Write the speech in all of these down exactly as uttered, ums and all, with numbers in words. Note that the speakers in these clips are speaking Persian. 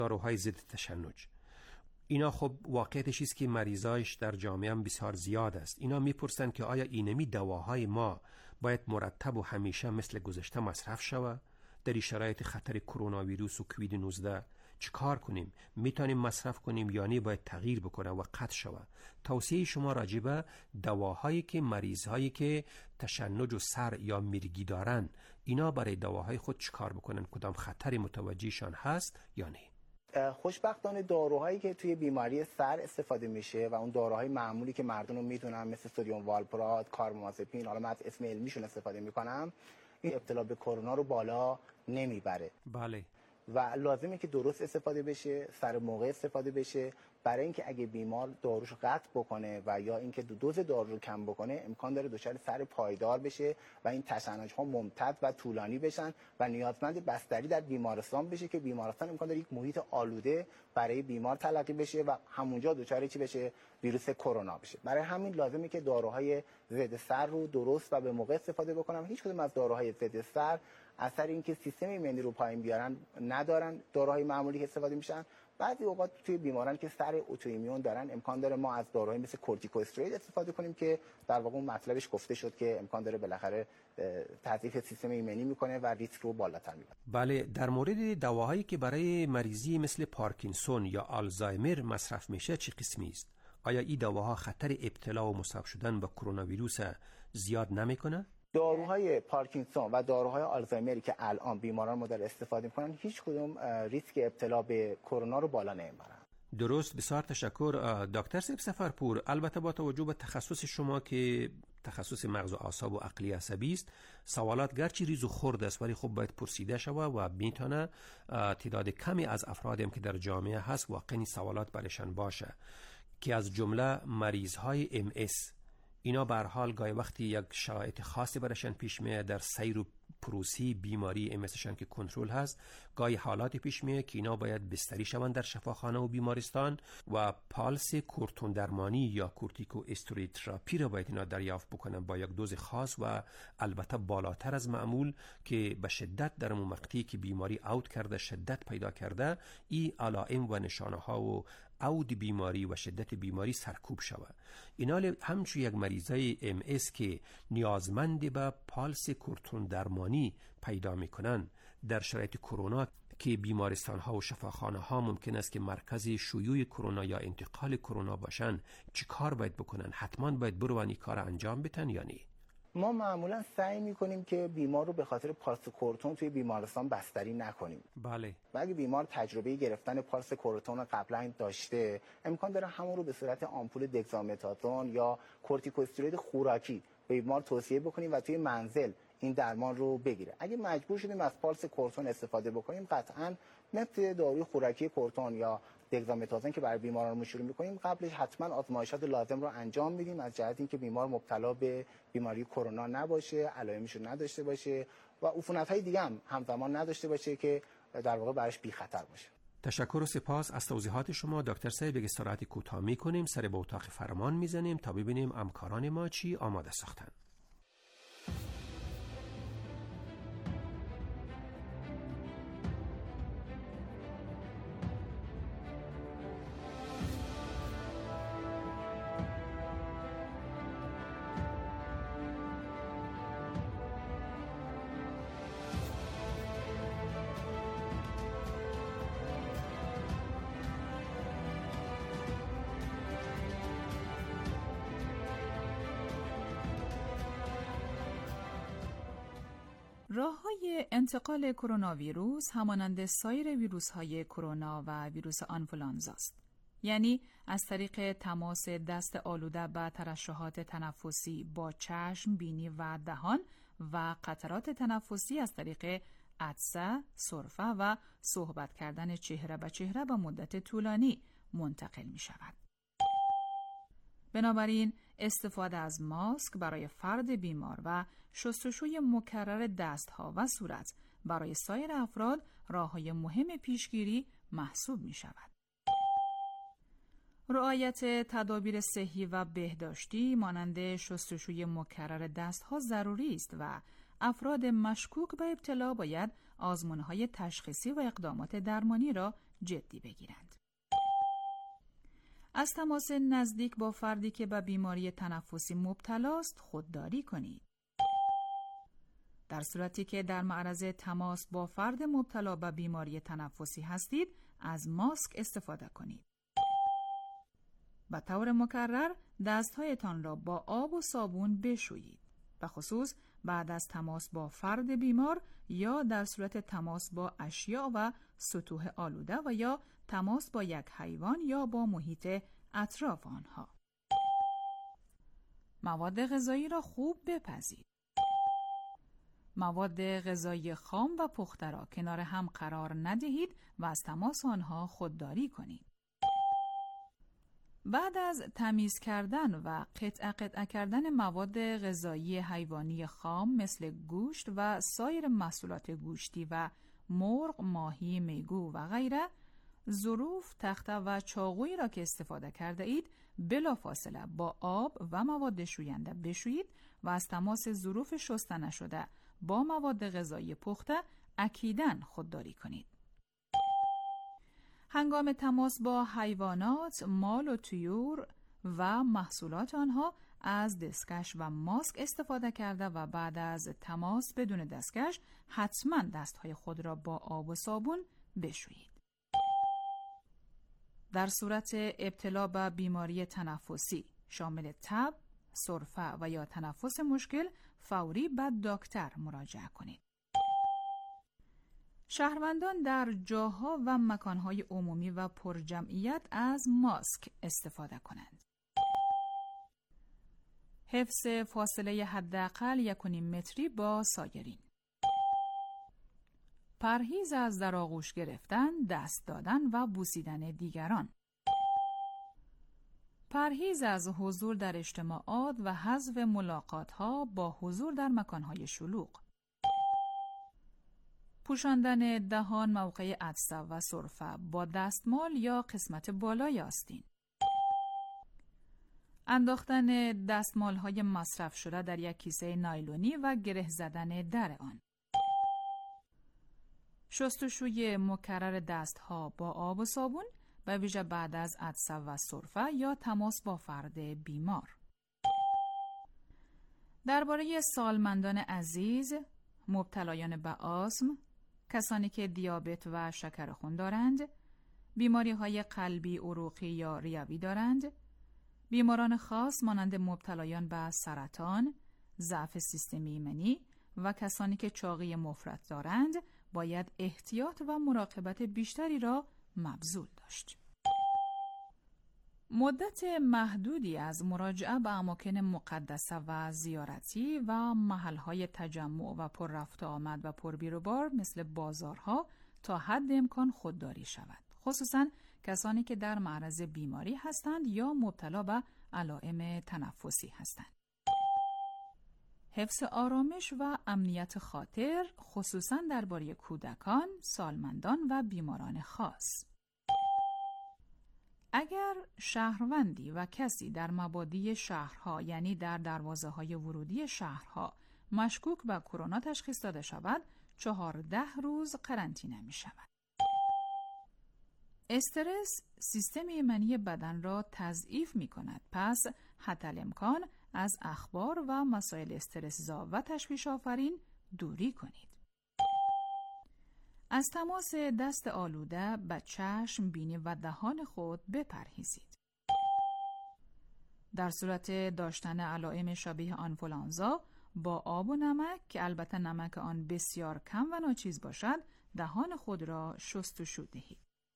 داروهای ضد تشنج. اینا خب واقعیتش است که مریضایش در جامعه هم بسیار زیاد است. اینا میپرسن که آیا اینمی دواهای ما باید مرتب و همیشه مثل گذشته مصرف شوه؟ در شرایط خطر کرونا ویروس و کووید نوزده چه کار کنیم؟ میتونیم مصرف کنیم یا نه باید تغییر بکنه و قطع شوه؟ توصیه شما راجبه دواهایی که مریضهایی که تشنج و سر یا میرگی دارن، اینا برای دواهای خود چه کار بکنن؟ کدام خطر متوجهشان هست یا نه؟ خوشبختانه داروهایی که توی بیماری سر استفاده میشه و اون داروهای معمولی که مردم رو میدونن مثل سدیم والپرات، کاربامازپین، حالا من از اسم علمیشون استفاده میکنم، این ابتلا به کرونا رو بالا نمیبره. بله. و لازمه که درست استفاده بشه، سر موقع استفاده بشه، برای اینکه اگه بیمار داروشو قطع بکنه و یا اینکه دوز دارو رو کم بکنه، امکان داره دچار سر پایدار بشه و این تشنج‌ها ممتد و طولانی بشن و نیازمند بستری در بیمارستان بشه که بیمارستان امکان داره یک محیط آلوده برای بیمار تلقی بشه و همونجا دچار چی بشه؟ ویروس کرونا بشه. برای همین لازمه که داروهای ضد سر رو درست و به موقع استفاده بکنم. هیچ کدوم از داروهای ضد سر اثر اینکه سیستم ایمنی رو پایین بیارن ندارن. داروهای معمولی که استفاده میشن، بعضی اوقات توی بیماران که سر اتوایمون دارن امکان داره ما از داروهای مثل کورتیکوستروید استفاده کنیم که در واقع اون مطلبش گفته شد که امکان داره بالاخره تضعیف سیستم ایمنی میکنه و ریسک رو بالاتر میبره. بله، در مورد دواهایی که برای مریضی مثل پارکینسون یا آلزایمر مصرف میشه چه قسمی است؟ آیا این دواها خطر ابتلا و مصاب شدن با کرونا ویروس زیاد نمیکنه؟ داروهای پارکینسون و داروهای آلزایمری که الان بیماران مدل استفاده میکنن هیچ کدوم ریسک ابتلا به کرونا رو بالا نمیبرن. درست، بسیار تشکر دکتر سیب سفرپور. البته با توجه به تخصص شما که تخصص مغز و اعصاب و عقلی عصبی است، سوالات گرچه ریز و خرد است ولی خب باید پرسیده شوه و میتونه تعداد کمی از افرادی که در جامعه هست واقعی سوالات برشان باشه، که از جمله مریض های ام اس. اینا به هر حال گاهی وقتی یک شرایط خاصی برشان پیش میاد در سیر و پروسی بیماری ام اسشان که کنترل هست، گاهی حالاتی پیش میاد که اینا باید بستری شوند در شفاخانه و بیمارستان و پالس کورتون درمانی یا کورتیکو استروئید تراپی را باید اینا دریافت بکنن با یک دوز خاص و البته بالاتر از معمول که به شدت در اون مقطعی که بیماری اوت کرده، شدت پیدا کرده، این علائم و نشانه ها و عود بیماری و شدت بیماری سرکوب شوه. اینا همچون یک مریضای ام اس که نیازمند به پالس کورتون درمانی پیدا میکنن در شرایط کرونا که بیمارستان ها و شفاخانه ها ممکن است که مرکز شیوع کرونا یا انتقال کرونا باشن، چی کار باید بکنن؟ حتما باید بروانی کار انجام بدن یا نه؟ ما معمولا سعی میکنیم که بیمار رو به خاطر پالس کورتون توی بیمارستان بستری نکنیم. بله. و اگه بیمار تجربه گرفتن پالس کورتون قبلا داشته، امکان داره همون رو به صورت آمپول دگزامتازون یا کورتیکوستروید خوراکی به بیمار توصیه بکنیم و توی منزل این درمان رو بگیره. اگه مجبور شدیم از پالس کورتون استفاده بکنیم، قطعاً مثل داروی خوراکی کورتون یا دگزامتازون که برای بیماران شروع می‌کنیم، قبلش حتما آزمایشات لازم رو انجام میدیم از جهت اینکه بیمار مبتلا به بیماری کرونا نباشه، علائمش رو نداشته باشه و عفونت‌های دیگه هم همزمان نداشته باشه که در واقع براش بی خطر باشه. تشکر و سپاس از توضیحات شما دکتر صاحب. یک استراحت کوتاه می‌کنیم، سر به اتاق فرمان می‌زنیم تا ببینیم همکاران ما چی آماده ساختن. راه‌های انتقال کرونا ویروس همانند سایر ویروس‌های کرونا و ویروس آنفولانزا است. یعنی از طریق تماس دست آلوده با ترشحات تنفسی با چشم، بینی و دهان و قطرات تنفسی از طریق عطسه، سرفه و صحبت کردن چهره به چهره به مدت طولانی منتقل می شود. بنابراین استفاده از ماسک برای فرد بیمار و شستشوی مکرر دستها و صورت برای سایر افراد راه‌های مهم پیشگیری محسوب می شود. رعایت تدابیر صحی و بهداشتی مانند شستشوی مکرر دستها ضروری است و افراد مشکوک به ابتلا باید آزمون‌های تشخیصی و اقدامات درمانی را جدی بگیرند. از تماس نزدیک با فردی که به بیماری تنفسی مبتلاست خودداری کنید. در صورتی که در معرض تماس با فرد مبتلا به بیماری تنفسی هستید، از ماسک استفاده کنید. به طور مکرر دستهایتان را با آب و صابون بشویید، به خصوص بعد از تماس با فرد بیمار یا در صورت تماس با اشیاء و سطوح آلوده و یا تماس با یک حیوان یا با محیط اطراف آنها. مواد غذایی را خوب بپزید. مواد غذایی خام و پخته را کنار هم قرار ندهید و از تماس آنها خودداری کنید. بعد از تمیز کردن و قطعه قطعه کردن مواد غذایی حیوانی خام مثل گوشت و سایر محصولات گوشتی و مرغ، ماهی، میگو و غیره، ظروف، تخته و چاقویی را که استفاده کرده اید بلافاصله با آب و مواد شوینده بشویید و از تماس ظروف شسته نشده با مواد غذایی پخته اکیداً خودداری کنید. هنگام تماس با حیوانات، مال و طیور و محصولات آنها از دستکش و ماسک استفاده کرده و بعد از تماس بدون دستکش حتما دستهای خود را با آب و صابون بشویید. در صورت ابتلا به بیماری تنفسی شامل تب، سرفه و یا تنفس مشکل فوری به دکتر مراجعه کنید. شهروندان در جاها و مکانهای عمومی و پرجمعیت از ماسک استفاده کنند. حفظ فاصله حداقل یک و نیم متری با سایرین. پرهیز از در آغوش گرفتن، دست دادن و بوسیدن دیگران. پرهیز از حضور در اجتماعات و حذف ملاقات‌ها با حضور در مکان‌های شلوغ. پوشاندن دهان موقع عطسه و سرفه با دستمال یا قسمت بالای آستین. انداختن دستمال‌های مصرف شده در یک کیسه نایلونی و گره زدن در آن. شستشوی مکرر دستها با آب و صابون به ویژه بعد از عطسه و سرفه یا تماس با فرد بیمار. درباره سالمندان عزیز، مبتلایان به آسم، کسانی که دیابت و شکر خون دارند، بیماری‌های قلبی، عروقی یا ریوی دارند، بیماران خاص مانند مبتلایان به سرطان، ضعف سیستم ایمنی و کسانی که چاقی مفرط دارند باید احتیاط و مراقبت بیشتری را مبذول داشت. مدت محدودی از مراجعه به اماکن مقدسه و زیارتی و محل‌های تجمع و پر رفت آمد و پر بیر و بار مثل بازارها تا حد امکان خودداری شود، خصوصاً کسانی که در معرض بیماری هستند یا مبتلا به علائم تنفسی هستند. حفظ آرامش و امنیت خاطر، خصوصاً درباره کودکان، سالمندان و بیماران خاص. اگر شهروندی و کسی در مبادی شهرها یعنی در دروازه‌های ورودی شهرها مشکوک به کرونا تشخیص داده شود، چهارده روز قرنطینه می شود. استرس سیستم ایمنی بدن را تضعیف می کند، پس حتی الامکان از اخبار و مسائل استرس‌زا و تشویش آفرین دوری کنید. از تماس دست آلوده به چشم، بینی و دهان خود بپرهیزید. در صورت داشتن علائم شبیه آنفولانزا با آب و نمک که البته نمک آن بسیار کم و ناچیز باشد، دهان خود را شستشو دهید.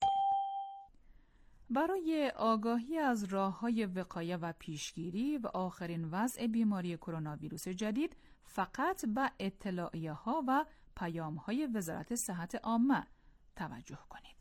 برای آگاهی از راه‌های وقایه و پیشگیری و آخرین وضع بیماری کرونا ویروس جدید فقط به اطلاعیه‌ها و پیام‌های وزارت صحت عامه توجه کنید.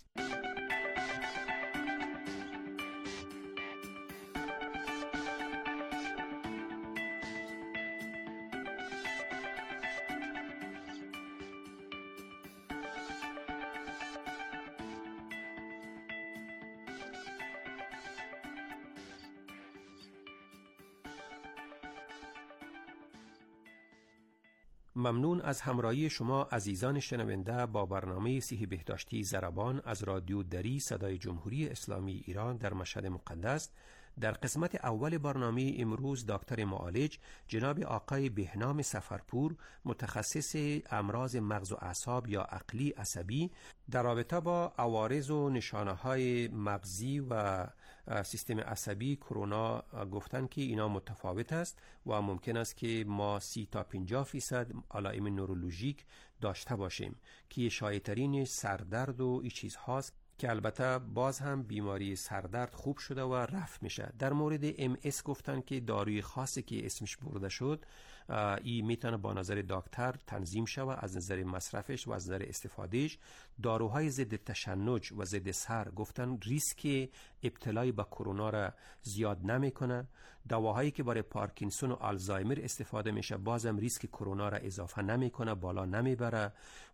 ممنون از همراهی شما عزیزان شنونده با برنامه صحی بهداشتی ضربان از رادیو دری صدای جمهوری اسلامی ایران در مشهد مقدس. در قسمت اول برنامه امروز دکتر معالج جناب آقای بهنام سفرپور متخصص امراض مغز و اعصاب یا عقلی عصبی در رابطه با عوارض و نشانه‌های مغزی و سیستم عصبی کرونا گفتن که اینا متفاوت است و ممکن است که ما سی تا پنجاه فیصد علائم نورولوژیک داشته باشیم که شایع‌ترین سردرد و این چیزهاست که البته باز هم بیماری سردرد خوب شده و رفت میشه. در مورد ام اس گفتن که داروی خاصی که اسمش برده شد این میتونه با نظر دکتر تنظیم شود از نظر مصرفش و از نظر استفادهش. داروهای ضد تشنج و ضد سر گفتن ریسک ابتلای به کرونا را زیاد نمیکنه. دواهایی که برای پارکینسون و آلزایمر استفاده میشه بازم ریسک کرونا را اضافه نمیکنه، بالا نمیبره.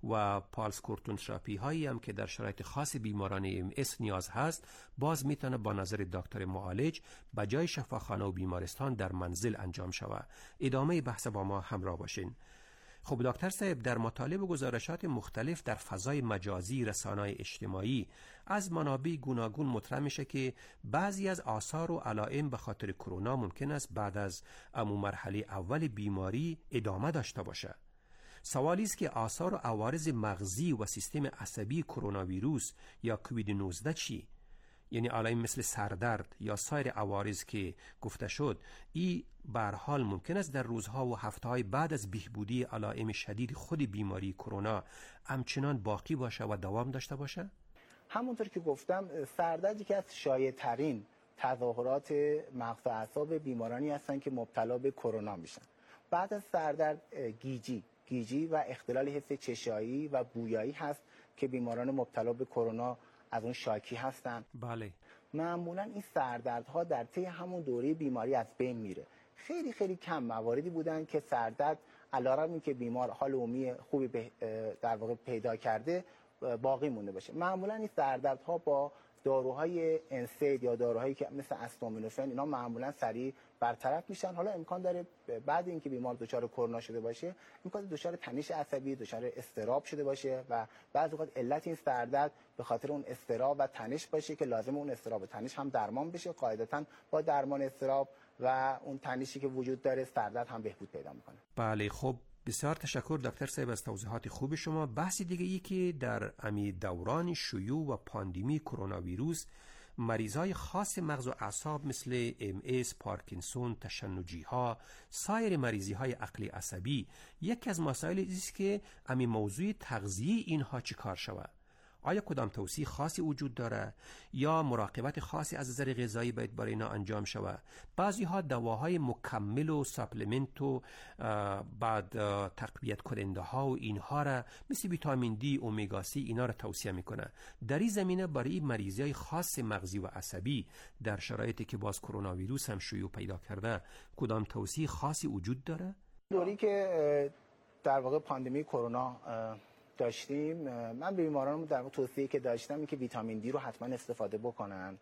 و پالس کورتون تراپی هایی هم که در شرایط خاص بیماران ام اس نیاز هست باز میتونه با نظر دکتر معالج به جای شفاخانه و بیمارستان در منزل انجام شود. ادامه بحث با ما همراه باشین. خب دکتر صاحب، در مطالب و گزارشات مختلف در فضای مجازی رسانه‌های اجتماعی از منابع گوناگون مطرح میشه که بعضی از آثار و علائم به خاطر کرونا ممکن است بعد از امو مرحله اول بیماری ادامه داشته باشه. سوالی است که آثار و عوارض مغزی و سیستم عصبی کرونا ویروس یا کووید نوزده چی؟ یعنی علائم مثل سردرد یا سایر عوارض که گفته شد، این به هر حال ممکن است در روزها و هفته‌های بعد از بهبودی علائم شدید خود بیماری کرونا همچنان باقی باشه و دوام داشته باشه؟ همونطور که گفتم سردرد یکی از شایع‌ترین تظاهرات مغز و اعصاب بیمارانی هستند که مبتلا به کرونا میشن. بعد از سردرد گیجی گیجی و اختلال حس چشایی و بویایی هست که بیماران مبتلا به کرونا از اون شاکی هستن. بله. معمولا این سردردها در طی همون دوره بیماری از بین میره. خیلی خیلی کم مواردی بودن که سردرد علارمی که بیمار حال عمومی خوبی به در واقع پیدا کرده باقی مونده باشه. معمولا این سردردها با داروهای انسید یا داروهایی که مثل استامینوفن اینا معمولا سریع برطرف میشن. حالا امکان داره بعد اینکه بیمار دچار کرونا شده باشه امکان داره دچار تنش عصبی، دچار اضطراب شده باشه و بعضی وقت علت این سردرد به خاطر اون اضطراب و تنش باشه که لازم اون اضطراب و تنش هم درمان بشه. قاعدتاً با درمان اضطراب و اون تنشی که وجود داره سردرد هم بهبود پیدا میکنه. بله. خب بسیار تشکر دکتر صاحب از توضیحات خوب شما. بحث دیگه ای که در امی دوران شیوع و پاندمی کرونا ویروس مریضای خاص مغز و اعصاب مثل ام اس، پارکینسون، تشنجی ها، سایر مریضی های عقلی عصبی، یکی از مسائل است که امی موضوع تغذیه اینها چیکار شود؟ آیا کدام توصیه خاصی وجود داره یا مراقبت خاصی از نظر غذایی باید برای اینا انجام شود؟ بعضی ها دواهای مکمل و ساپلمنت و بعد تقویت کننده ها و اینها را مثل ویتامین دی، اومگا سی اینا را توصیه میکنه. در این زمینه برای مریضی های خاص مغزی و عصبی در شرایطی که باز کرونا ویروس هم شیوع پیدا کرده کدام توصیه خاصی وجود داره؟ دوری که در واقع پاندمی کرونا داشتیم، من به بیمارانم در واقع توصیه که داشتم این که ویتامین دی رو حتما استفاده بکنن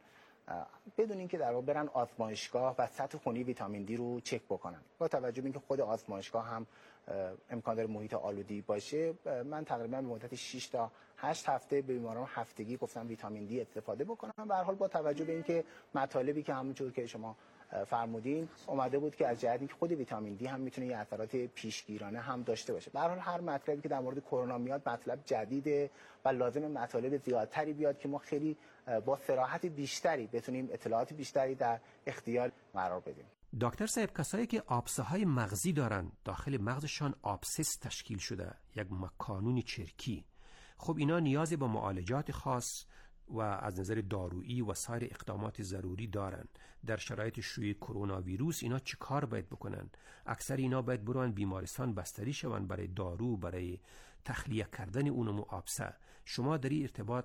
بدون اینکه در واقع برن آزمایشگاه و سطح خونی ویتامین دی رو چک بکنن. با توجه به اینکه خود آزمایشگاه هم امکان داره محیط آلودی باشه، من تقریبا به مدت شش تا هشت هفته به بیماران هفتگی گفتم ویتامین دی استفاده بکنن. به هر حال با توجه به اینکه مطالبی که همونجور که شما فرمودین اومده بود که از جهت اینکه خود ویتامین دی هم میتونه یه اثرات پیشگیرانه هم داشته باشه. به هر حال هر مطلبی که در مورد کرونا میاد مطلب جدیده و لازم مطالب زیادتری بیاد که ما خیلی با صراحت بیشتری بتونیم اطلاعات بیشتری در اختیار قرار بدیم. دکتر صاحب، کسایی که آبسه های مغزی دارن داخل مغزشان آبسس تشکیل شده، یک مکانون چرکی، خب اینا نیاز به معالجات خاص و از نظر دارویی و سایر اقدامات ضروری دارن. در شرایط شیوع کرونا ویروس اینا چی کار باید بکنن؟ اکثر اینا باید برن بیمارستان بستری شون برای دارو، برای تخلیه کردن اونم آبسه. شما در این ارتباط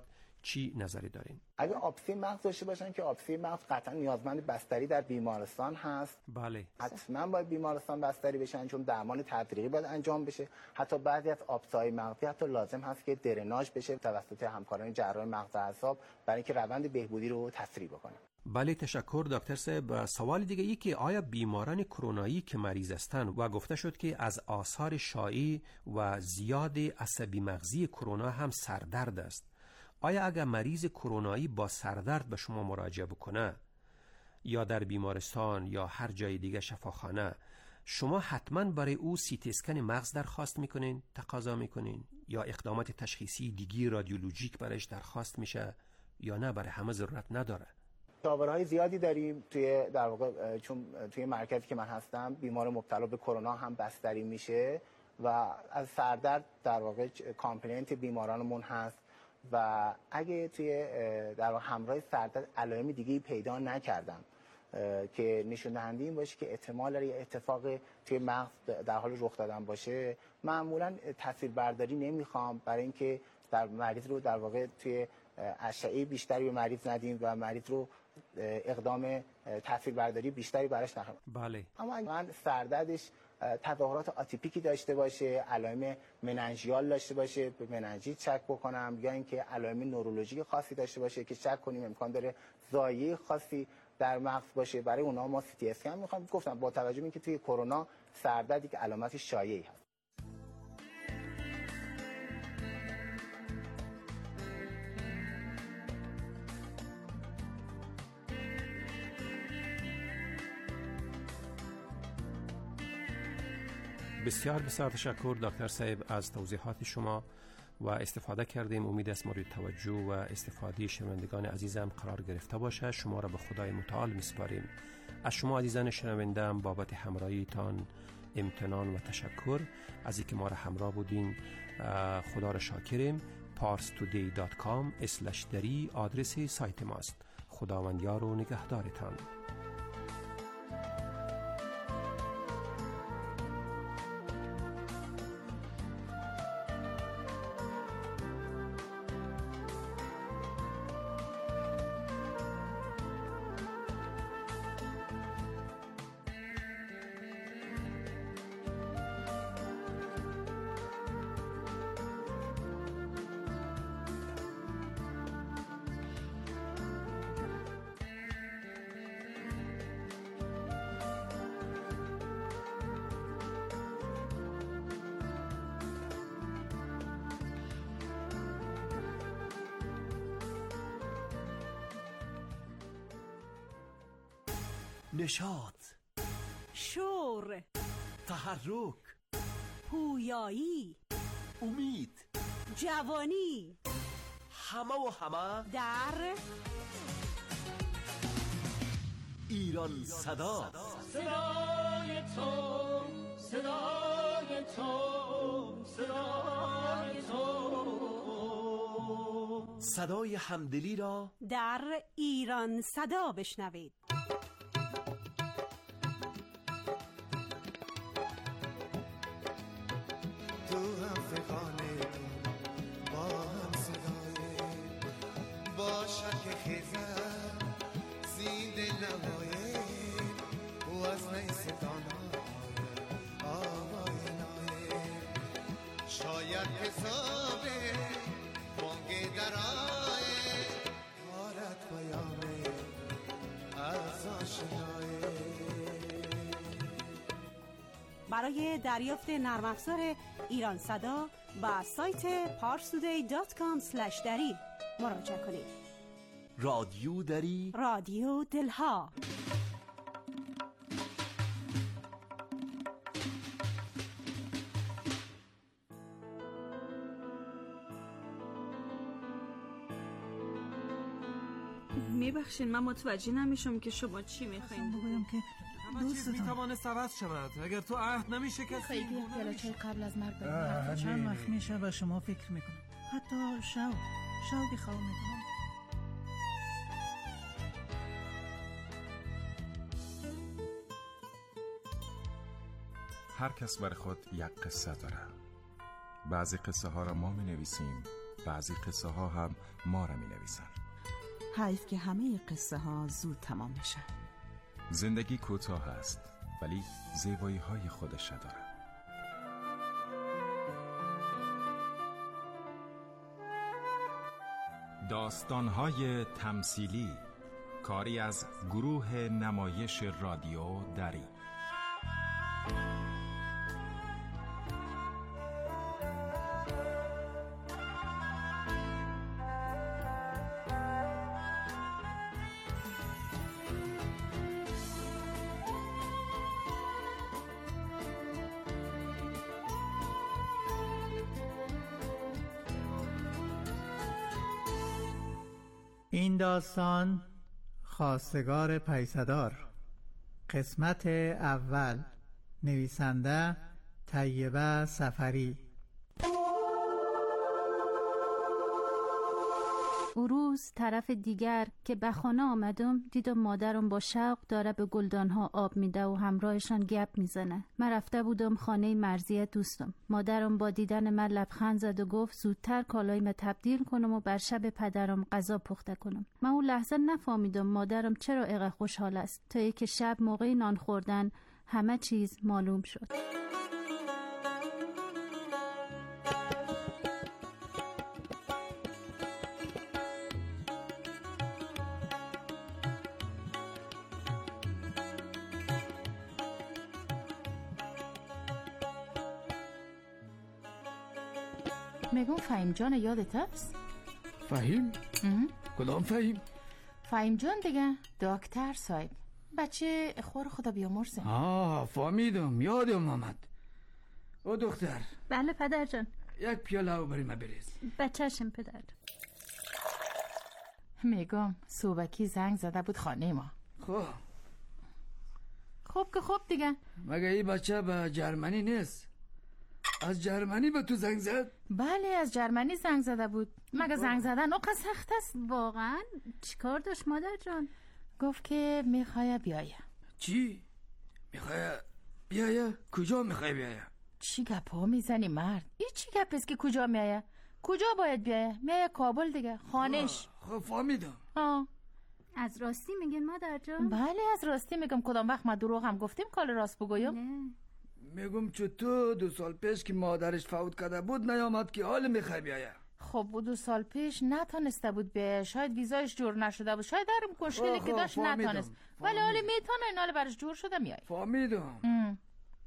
چی نظری دارین؟ اگه آبسه مغز داشته باشن که آبسه مغز قطعا نیازمند بستری در بیمارستان هست. بله. حتما باید بیمارستان بستری بشن چون درمان تدریجی باید انجام بشه. حتی بعضی از آبسه‌های مغزی حتی لازم هست که درناژ بشه توسط همکاران جراح مغز و اعصاب برای اینکه روند بهبودی رو تسریع بکنه. بله تشکر دکتر صاحب. سوال دیگه ای که آیا بیماران کرونایی که مریض هستند و گفته شد که از آثار شایع و زیاد عصبی مغزی کرونا هم سردرد است، آیا اگر مریض کرونایی با سردرد به شما مراجعه بکنه یا در بیمارستان یا هر جای دیگه شفاخانه، شما حتما برای او سی تی اسکن مغز درخواست میکنین، تقاضا میکنین، یا اقدامات تشخیصی دیگی رادیولوژیک برایش درخواست میشه یا نه برای همه ضرورت نداره؟ شاورهای زیادی داریم توی در واقع چون توی مرکزی که من هستم بیمار مبتلا به کرونا هم بستری میشه و از سردرد در واقع کامپلینت بیمارانمون هست و اگه توی در واقع همراه سردرد علائم دیگه پیدا نکردم که نشون دهنده این باشه که احتمال داره یه اتفاق توی مغز در حال رخ دادن باشه، معمولا تصویربرداری نمیخوام برای اینکه در مریض رو در واقع توی اشعه بیشتری به مریض ندیم و مریض رو اقدام تصویربرداری بیشتری براش نخواهیم. بله. اما من سردردش تظاهرات آتیپیکی داشته باشه، علائم مننژیال داشته باشه، به مننژیت شک بکنم، یا اینکه علائم نورولوژیک خاصی داشته باشه که شک کنیم امکان داره زایه خاصی در مغز باشه، برای اونها ما سی تی اسکن میخوام. گفتم با توجه به اینکه توی کرونا سردردی که علامت شایعی هست. بسیار بسیار تشکر دکتر صاحب از توضیحات شما و استفاده کردیم. امید است مورد توجه و استفاده شنوندگان عزیزم قرار گرفته باشه. شما را به خدای متعال میسپاریم. از شما عزیزان شنونده‌ام بابت همراهیتان امتنان و تشکر از اینکه ما را همراه بودین. خدا را شاکریم. پارس تودی دات کام اسلش دری آدرس سایت ماست. خداوندیار و نگهدارتان. نشاط، شور، تحرک، پویایی، امید، جوانی، همه و همه در ایران صدا. صدای تو، صدای تو، صدای تو، صدای همدلی را در ایران صدا بشنوید. شاید حسابه بانگ درائه حالت بیامه از آشنایه. برای دریافت نرم افزار ایران صدا با سایت پارس تودی دات کام اسلش دری مراجعه کنید. رادیو دری، رادیو دلها. میبخشین من متوجه نمیشم که شما چی میخواین بگویم که دوست میتوانست عوض شود اگر تو عهد نمیشه که خیلی پیاله چای قبل از مرگ بریم. چند وقت میشه و شما فکر میکنم حتی شو شوقی خواه میکنم. هر کس برای خود یک قصه داره. بعضی قصه ها را ما می نویسیم، بعضی قصه ها هم ما را می نویسن. حیف که همه قصه ها زود تمام میشن. زندگی کوتاه است ولی زیبایی های خودش داره. داستان‌های تمثیلی، کاری از گروه نمایش رادیو دری. این داستان خواستگار پیسدار، قسمت اول، نویسنده طیبه صفری. او روز طرف دیگر که به خانه آمدم دیدم مادرم با شوق داره به گلدانها آب میده و همراهشان گپ میزنه. من رفته بودم خانه مرضیه دوستم. مادرم با دیدن من لبخند زد و گفت زودتر کالایمو تبدیل کنم و بر شب پدرم غذا پخته کنم. من اون لحظه نفهمیدم مادرم چرا اینقدر خوشحال است تا اینکه شب موقع نان خوردن همه چیز معلوم شد. میگم فهیم جان یادت هست؟ فهیم؟ کدام فهیم؟ فهیم جان دیگه، دکتر صاحب، بچه خور خدا بیامرزه. آه فهمیدم، یادم آمد. او دختر. بله پدر جان. یک پیاله او برای ما بریز. بچه‌شم پدر. میگم صوبکی زنگ زده بود خانه ما. خب خوب که خوب دیگه. مگه این بچه به جرمنی نیست؟ از جرمنی به تو زنگ زد؟ بله از جرمنی زنگ زده بود. مگه زنگ زدن اوقات سخت است؟ واقعا چیکار داشت مادر جان؟ گفت که میخواه بیایه. چی؟ میخواه بیایه؟ کجا میخواه بیایه؟ چی گپا میزنی مرد؟ این چی گپ است که کجا میایه؟ کجا باید بیایه؟ میایه کابل دیگه، خانش. خب فهمیدم. آه از راستی میگین مادر جان؟ بله از راستی میگم. کدام وقت ما دروغ هم گفتیم کال راست بگویم؟ نه. میگم چطور دو سال پیش که مادرش فوت کرده بود نیامد که حال میخوای بیایه؟ خب دو سال پیش نتونسته بود بیایه، شاید ویزایش جور نشده بود، شاید هر مشکلی که داشت نتونست، ولی حالی میتونه این حال برش جور شده میای. فهمیدم.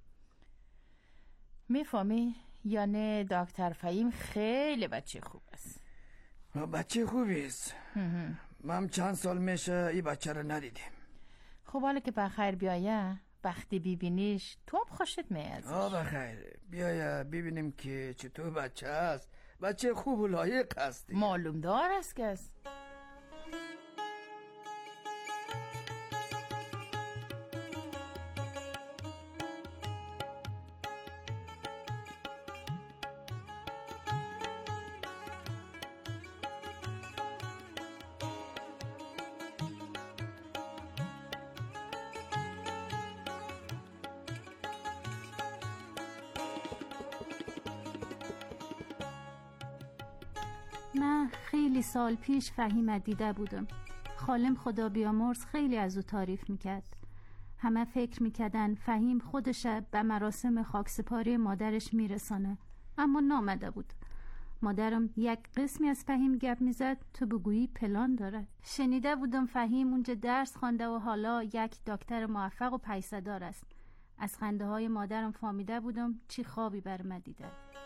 میفهمی؟ یعنی دکتر فهیم خیلی بچه خوب است. بچه خوبی است. من چند سال میشه این بچه رو ندیدیم. خب حالا که بخیر بیایه وقتی ببینیش تو هم خوشت میاد. آه بخیر بیایه ببینیم که چطور بچه است. بچه خوب و لایق است. معلوم دار است که است. من خیلی سال پیش فهیم دیده بودم. خالم خدا بیامرز خیلی از او تعریف میکرد. همه فکر میکردن فهیم خودش به مراسم خاکسپاری مادرش میرسانه، اما نامده بود. مادرم یک قسمی از فهیم گپ میزد تو بگویی پلان داره. شنیده بودم فهیم اونجا درس خوانده و حالا یک دکتر موفق و پیسه‌دار است. از خنده های مادرم فهمیده بودم چی خوابی بر من دیده.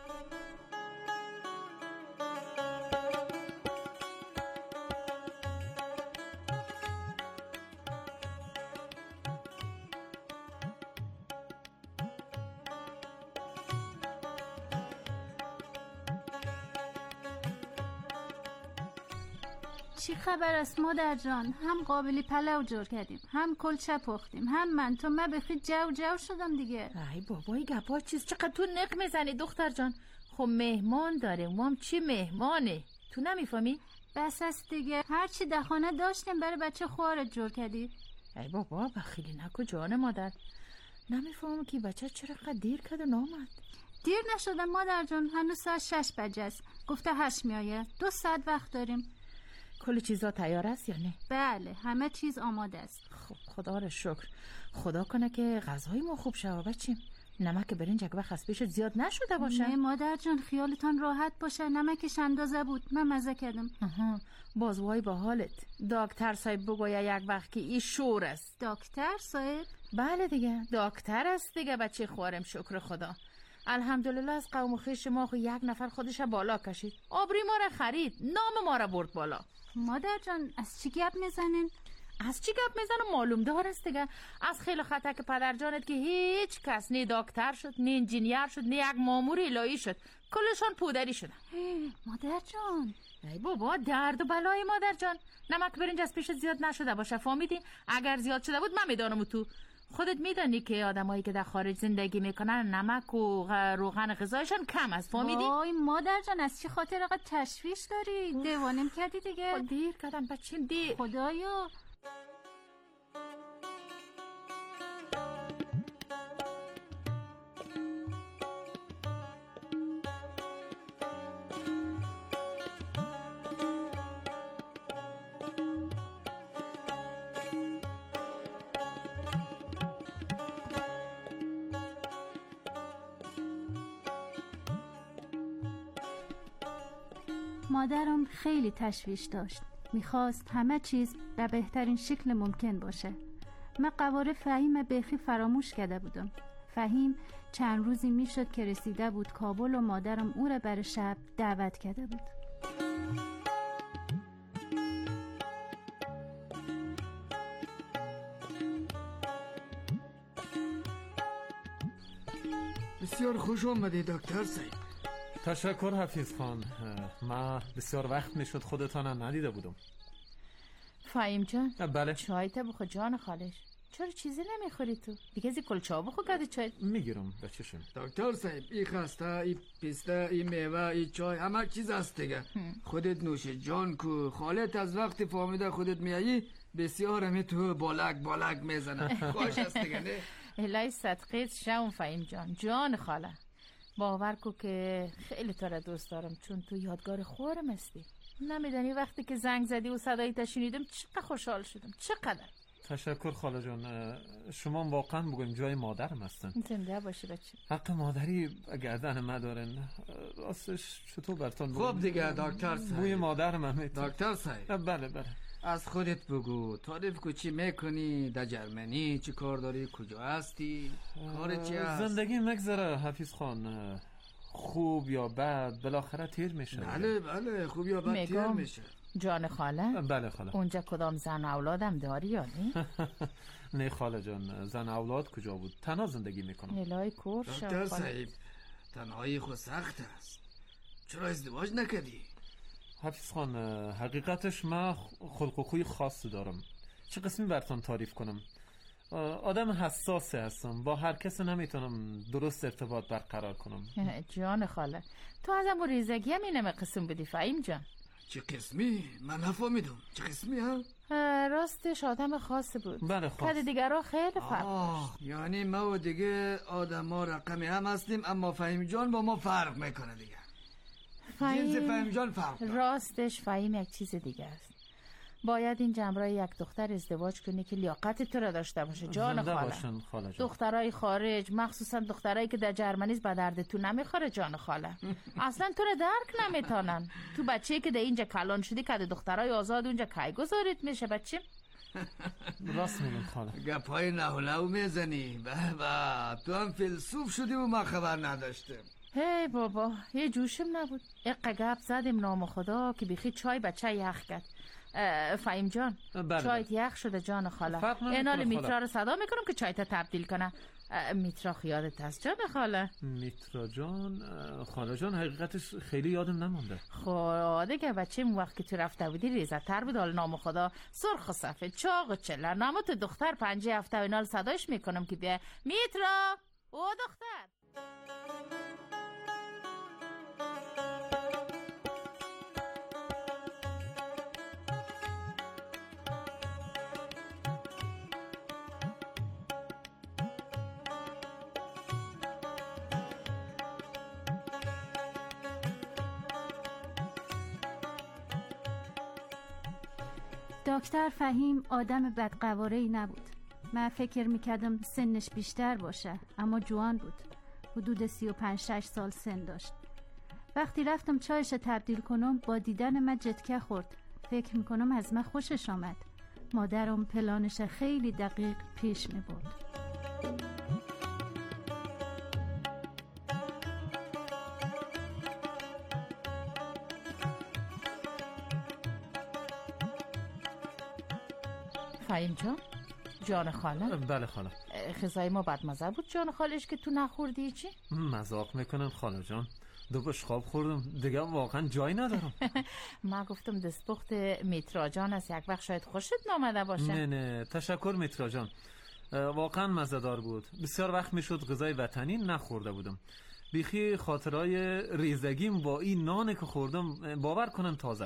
چی خبر است مادر جان؟ هم قابلی پلو جور کردیم، هم کلچه پختیم، هم من تو من بخید جو جو شدم دیگه. ای بابای گپا چیز چقدر تو نق میزنی دختر جان؟ خب مهمان داریم، وام چی مهمانه؟ تو نمیفهمی؟ بس است دیگه، هر چی در خانه داشتیم برای بچه خوارت جور کردی. ای بابا بخیلی نکو جان مادر. نمیفهمم که بچه چرا قد دیر کرد و نامد. دیر نشدم مادر جان، هنوز ساعت شش بجه است. گفته هشت میآید. دو ساعت وقت داریم. کل چیزا تیار است یا نه؟ بله، همه چیز آماده است. خب خدا را شکر. خدا کنه که غذای ما خوب شود بچیم. نمک برنج یک وقت از پیش زیاد نشده باشه. نه مادر جان، خیالتان راحت باشه، نمکش اندازه بود، من مزه کردم. آها، باز وای با حالت. دکتر صاحب بگویا یک وقت که این شور است. دکتر صاحب؟ بله دیگه، دکتر است دیگه بچه خوارم، شکر خدا. الحمدلله از قوم خویش ما خو یک نفر خودش بالا کشید، آبری ما را خرید، نام ما را برد بالا. مادر جان از چی گپ میزنین؟ از چی گپ میزنم معلوم دار است دیگه. از خیلی خطا که پدر جانت که هیچ کس نه دکتر شد، نه انجینیر شد، نه یک مامور الهی شد، کلشان پودری شدن. مادر جان، ای بابا درد و بلای مادر جان. نمک برنج از پیش زیاد نشده باشه، فهمیدی؟ اگر زیاد شده بود من میدانم. تو خودت میدانی که آدمایی که در خارج زندگی میکنن نمک و روغن غذایشان کم است، فهمیدی؟ وای مادر جان، از چی خاطر اینقدر تشویش داری؟ دیوانم کردی دیگه. خب دیر کردم بچین، دیر. خدایا مادرم خیلی تشویش داشت. میخواست همه چیز به بهترین شکل ممکن باشه. من قواره فهیم بیخی فراموش کرده بودم. فهیم چند روزی میشد که رسیده بود کابل و مادرم او را برای شب دعوت کرده بود. بسیار خوش آمدی دکتر صاحب. تشکر حفیظ خان. من بسیار وقت میشد خودتان ندیده بودم. فهیم جان، بله. چای تا بخور جان خالش. چرا چیزی نمیخوری تو؟ دیگه زی کلچا بخور گاده چای. میگیرم بچشم. دکتر صاحب این خسته، این پیسته، این میوه، این چای، همه چیز هست دیگه. خودت نوش جان کو. خالت از وقتی فهمیده خودت میایی بسیار همی تو بالک بالک میزنه. خوش هست دیگه نه؟ الهی صدقیت شون فهیم جان، جان خاله. باور کو که خیلی تو را دوست دارم، چون تو یادگار خورم هستی. نمیدانی وقتی که زنگ زدی و صدایی تا شنیدم چقدر خوشحال شدم، چقدر. تشکر خاله جان. شما واقعا بگویم جای مادرم هستن. زنده باشی بچه. حق مادری گردن ما دارن. راستش چطور برتون خب دیگه دکتر صاحب، بوی مادرم هم دکتر صاحب. بله بله. از خودت بگو، تعریف کو چی میکنی در جرمنی، چی کار داری، کجا هستی، کار چی هست؟ زندگی مگذره حفیظ خان، خوب یا بد بالاخره تیر میشه. بله بله، خوب یا بد تیر میشه. جان خاله؟ بله خاله. اونجا کدام زن اولادم داری یا نه؟ نه خاله جان، زن اولاد کجا بود، تنها زندگی میکنم. الهی کور شد. دکتر صاحب تنهایی خود سخت است، چرا ازدواج نکردی؟ حفیظ خان، حقیقتش من خلق و خوی خاصی دارم. چه قسمی براتون تعریف کنم؟ آدم حساسی هستم، با هر کس نمیتونم درست ارتباط برقرار کنم. جان خاله، تو از امو ریزگی هم اینمه قسم بدی فهیم جان. چه قسمی؟ من نفهمیدم. چه قسمی ها؟ راستش آدم خاصی بود. بله خاص. کد دیگر ها خیلی فرق داشت. یعنی ما و دیگه آدم ها رقمی هم هستیم، اما فهیم جان با ما فرق میکنه دیگه. جنس فهیم جان فرق داره. راستش فهیم یک چیز دیگه است. باید این جمرای یک دختر ازدواج کنی که لیاقت تو را داشته باشه جان خاله. دخترای خارج، مخصوصا دخترایی که در جرمنی به درد تو نمیخوره جان خاله. اصلا تو را درک نمیتونن. تو بچه‌ای که در اینجا کلان شدی که دخترای آزاد اونجا کی گذارید میشه بچه؟ راست میگم خاله. گپای نهولو میزنی. بابا تو هم فیلسوف شدی و ما خبر نداشتیم. هی بابا یه جوشم نبود. اقا گپ زدیم نام خدا که بیخی چای بچه یخ کرد. فهیم جان، بله چایت یخ شده جان خاله. اینال میترا رو صدا میکنم که چایت تبدیل کنه. میترا خیالت هست جان خاله؟ میترا جان، خاله جان حقیقتش خیلی یادم نمونده. خب دیگه بچه اون وقت که تو رفته بودی ریزه تر بود. حال نام خدا سرخ و سفید چاق و چله نامو تو دختر پنجه هفته و اینال صداش میکنم که بیا میترا او دختر. دکتر فهیم آدم بدقواره‌ای نبود. من فکر میکردم سنش بیشتر باشه، اما جوان بود. حدود سی و پنج شش سال سن داشت. وقتی رفتم چایش تبدیل کنم با دیدن من جتکه خورد. فکر میکنم از من خوشش آمد. مادرم پلانش خیلی دقیق پیش میبرد. فهیم جان، جان خاله؟ بله خاله. غذای ما بدمزه بود جان خالش که تو نخوردی چی؟ مذاق میکنم خاله جان. دو بشقاب خوردم دیگه واقعا جای ندارم. من گفتم دستپخت میترا جان است، یک وقت شاید خوشت نامده باشه. نه نه تشکر میترا جان، واقعا مزه‌دار بود. بسیار وقت میشد غذای وطنی نخورده بودم. بیخی خاطرای ریزگیم با این نان که خوردم باور کنن تازه.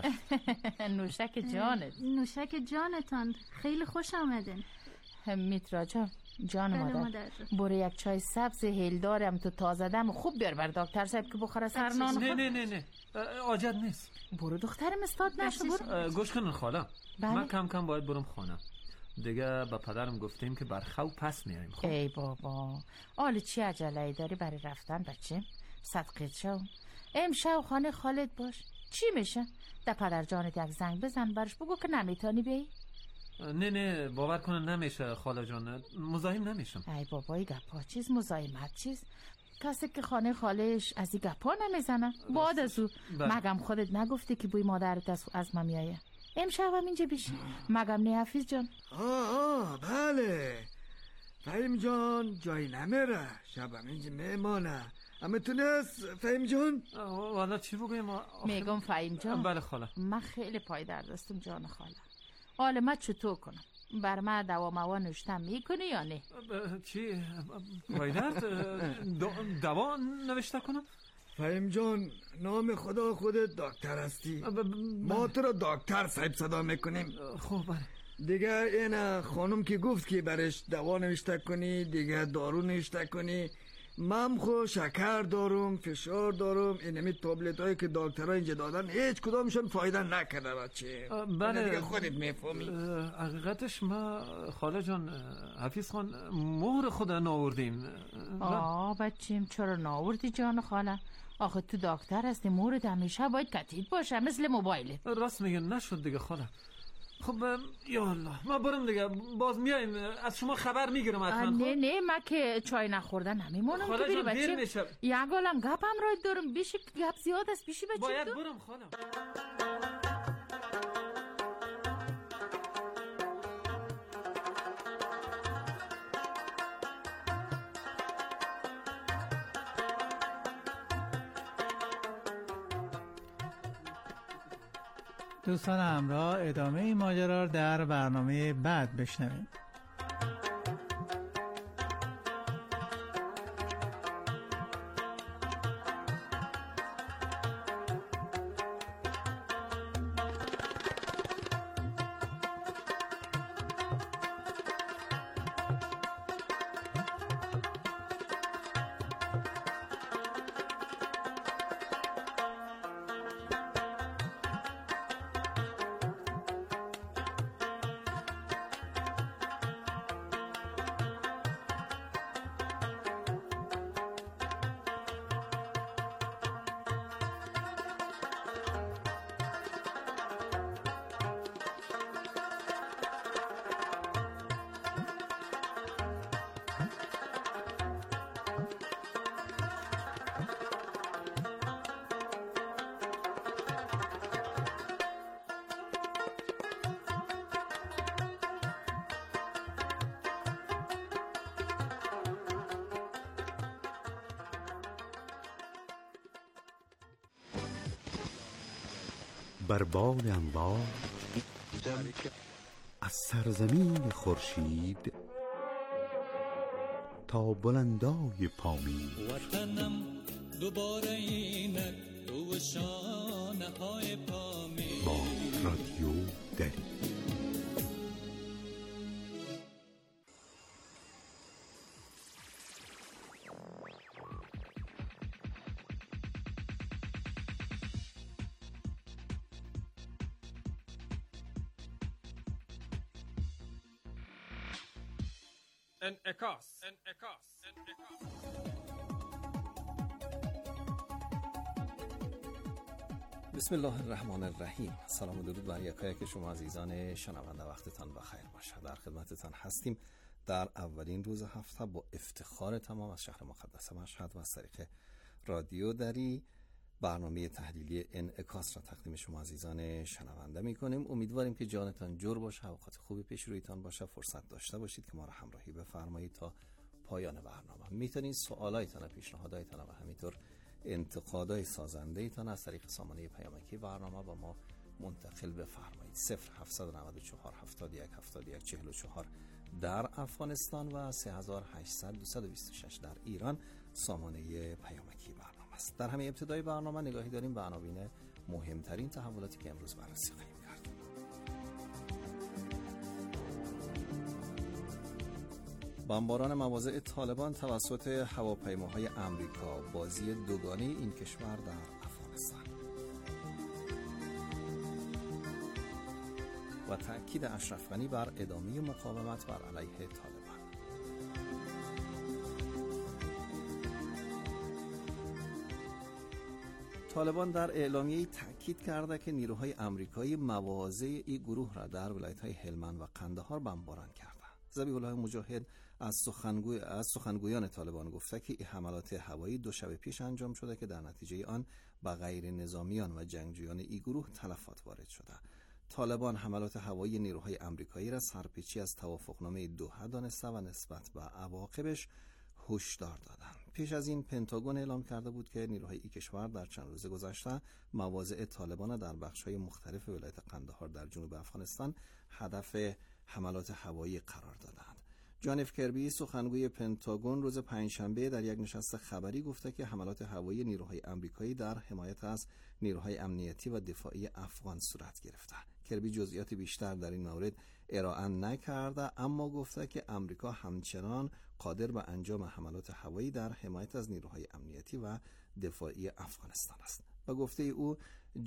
نوشک جانت. نوشک جانتان خیلی خوش آمدن. میترا جان، جان مادر، برو یک چای سبز هیل دارم تو تازه دم خوب بیار بر دکتر صاحب که بخوره سر نان. نه نه نه نه آجت نیست. برو دخترم استاد نشو. برو گوش کنن خاله. بله؟ من کم کم باید برم خانه. دیگه با پدرم گفتیم که برخو پس میاییم. خب ای بابا، آل چی عجله ای داری برای رفتن بچه؟ صدقه شو امشب خانه خالد باش. چی میشه؟ در پدر جانت یک زنگ بزن برش بگو که نمیتونی بیایی. نه نه باور کنن نمیشه خاله جان، مزاحم نمیشم. ای بابای گپا چیز مزاحمت چیز؟ کسی که خانه خالش از این گپا نمیزنه بعد از او. مگم خودت نگفتی که بوی مادرت از, از من میایه؟ امشب هم اینجا بیشی مگم نه حفیظ جان؟ آه آه بله فهیم جان جایی نمیره، شبم اینجا میمانه. اما تونست فهیم جان؟ والا چی بگویم؟ میگم فهیم جان. بله خاله. من خیلی پای درد دستم جان خاله. حالا من چطور کنم؟ بر من دوا موا نوشتم میکنی یا نه؟ چی؟ پای درد؟ دوا نوشته کنم؟ فهیم جان نام خدا خودت دکتر هستی. ما تو را دکتر صاحب صدا میکنیم. خب بله. دیگه این خانم که گفت که برش دوا نوشته کنی، دیگه دارو نوشته کنی. من خو شکر دارم، فشار دارم. اینمی تابلت هایی که دکترها اینجا دادن هیچ کدامشون فایده نکرده بچه. بله دیگه خودت میفهمی. حقیقتش ما خاله جان حفیظ خان مهر خدا ناوردیم. آه بچیم چرا ناوردی جان خاله؟ آخه تو دکتر هستی، مورد همیشه باید کتید باشه مثل موبایل. راست میگن نشد دیگه خاله. خب یا الله ما برم دیگه، باز میایم از شما خبر میگیرم حتما. نه نه من که چای نخوردن نمیمونم که بری بچه. یک عالم گپ هم راید دارم، بیشی گپ زیاد است بیشی بچه. باید برم خاله. دوستان همراه، ادامه این ماجرا در برنامه بعد بشنویم. بر باد انوار از سرزمین خورشید تا بلندای پامین، وطنم دوباره اینک دو شانه های پامین. با رادیو دری. انعکاس. انعکاس. بسم الله الرحمن الرحیم. سلام و درود بر یکایک شما عزیزان شنونده، وقتتان بخیر باشه. در خدمتتان هستیم در اولین روز هفته با افتخار تمام از شهر مقدس مشهد و از طریق رادیو دری برنامه تحلیلی انعکاس را تقدیم شما عزیزان شنونده می کنیم. امیدواریم که جانتان جور باشه، اوقات خوبی پیش رویتان باشه، فرصت داشته باشید که ما را همراهی بفرمایید تا پایان برنامه. میتونید سوالایتان، پیشنهاداتتان و همینطور انتقادای سازنده ایتان از طریق سامانه پیامکی برنامه با ما منتقل بفرمایید. صفر هفت نه چهار هفتاد و یک هفتاد و یک چهل و چهار در افغانستان و سه هزار و هشتصد دویست و بیست و شش در ایران سامانه پیامکی برنامه است. در همه ابتدای برنامه نگاهی داریم به عناوین مهمترین تحولاتی که امروز بررسی خواهیم کرد. بمباران مواضع طالبان توسط هواپیماهای امریکا، بازی دوگانه این کشور در افغانستان و تأکید اشرف غنی بر ادامه مقاومت بر علیه طالبان. طالبان در اعلامیه‌ای تأکید کرده که نیروهای امریکایی مواضع این گروه را در ولایت‌های هلمند و قندهار بمباران کردند. ذبیح الله مجاهد از سخنگوی از سخنگویان طالبان گفته که این حملات هوایی دو شب پیش انجام شده که در نتیجه آن به غیر نظامیان و جنگجویان این گروه تلفات وارد شده. طالبان حملات هوایی نیروهای امریکایی را سرپیچی از توافقنامه دوحه دانسته و نسبت به عواقبش هشدار دادند. پیش از این پنتاگون اعلام کرده بود که نیروهای این کشور در چند روز گذشته مواضع طالبان در بخش‌های مختلف ولایت قندهار در جنوب افغانستان هدف حملات هوایی قرار دادند. جان اف کربی سخنگوی پنتاگون روز پنجشنبه در یک نشست خبری گفته که حملات هوایی نیروهای آمریکایی در حمایت از نیروهای امنیتی و دفاعی افغان صورت گرفته. کربی جزئیات بیشتر در این مورد ارائه نکرده، اما گفته که آمریکا همچنان قادر به انجام حملات هوایی در حمایت از نیروهای امنیتی و دفاعی افغانستان است. به گفته او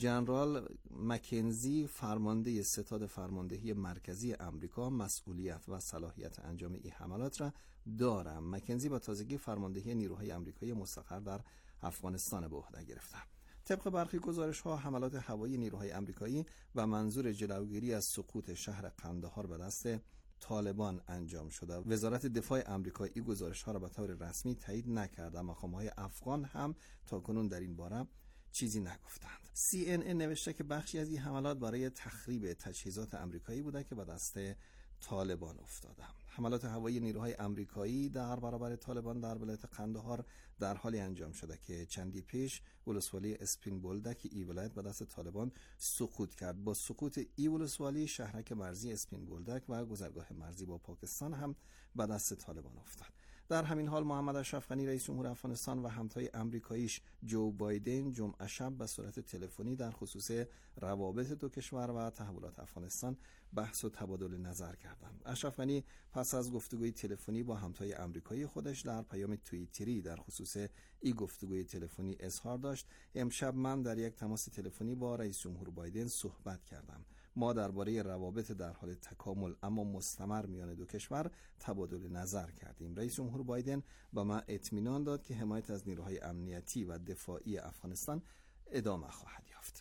جنرال مکنزی فرمانده ستاد فرماندهی مرکزی آمریکا مسئولیت و صلاحیت انجام این حملات را دارد. مکنزی با تازگی فرماندهی نیروهای آمریکایی مستقر در افغانستان به عهده گرفته. طبق برخی گزارش‌ها حملات هوایی نیروهای آمریکایی به منظور جلوگیری از سقوط شهر قندهار به دست طالبان انجام شده. وزارت دفاع آمریکا این گزارش‌ها را به طور رسمی تایید نکرده. مقام‌های افغان هم تاکنون در این باره چیزی نگفتند. سی ان ان نوشته که بخشی از این حملات برای تخریب تجهیزات آمریکایی بوده که به دست طالبان افتاده. حملات هوایی نیروهای آمریکایی در برابر طالبان در ولایت قندهار در حالی انجام شده که چندی پیش ولسوالی اسپین بولدک ای ولایت به دست طالبان سقوط کرد. با سقوط ای ولسوالی شهرک مرزی اسپین بولدک و گذرگاه مرزی با پاکستان هم به دست طالبان افتاد. در همین حال محمد اشرف غنی رئیس جمهور افغانستان و همتای آمریکاییش جو بایدن جمعه شب به صورت تلفنی در خصوص روابط دو کشور و تحولات افغانستان بحث و تبادل نظر کردند. اشرف غنی پس از گفتگوی تلفنی با همتای آمریکایی خودش در پیام توییتری در خصوص این گفتگوی تلفنی اظهار داشت: امشب من در یک تماس تلفنی با رئیس جمهور بایدن صحبت کردم. ما درباره روابط در حال تکامل اما مستمر میان دو کشور تبادل نظر کردیم. رئیس جمهور بایدن به من اطمینان داد که حمایت از نیروهای امنیتی و دفاعی افغانستان ادامه خواهد یافت.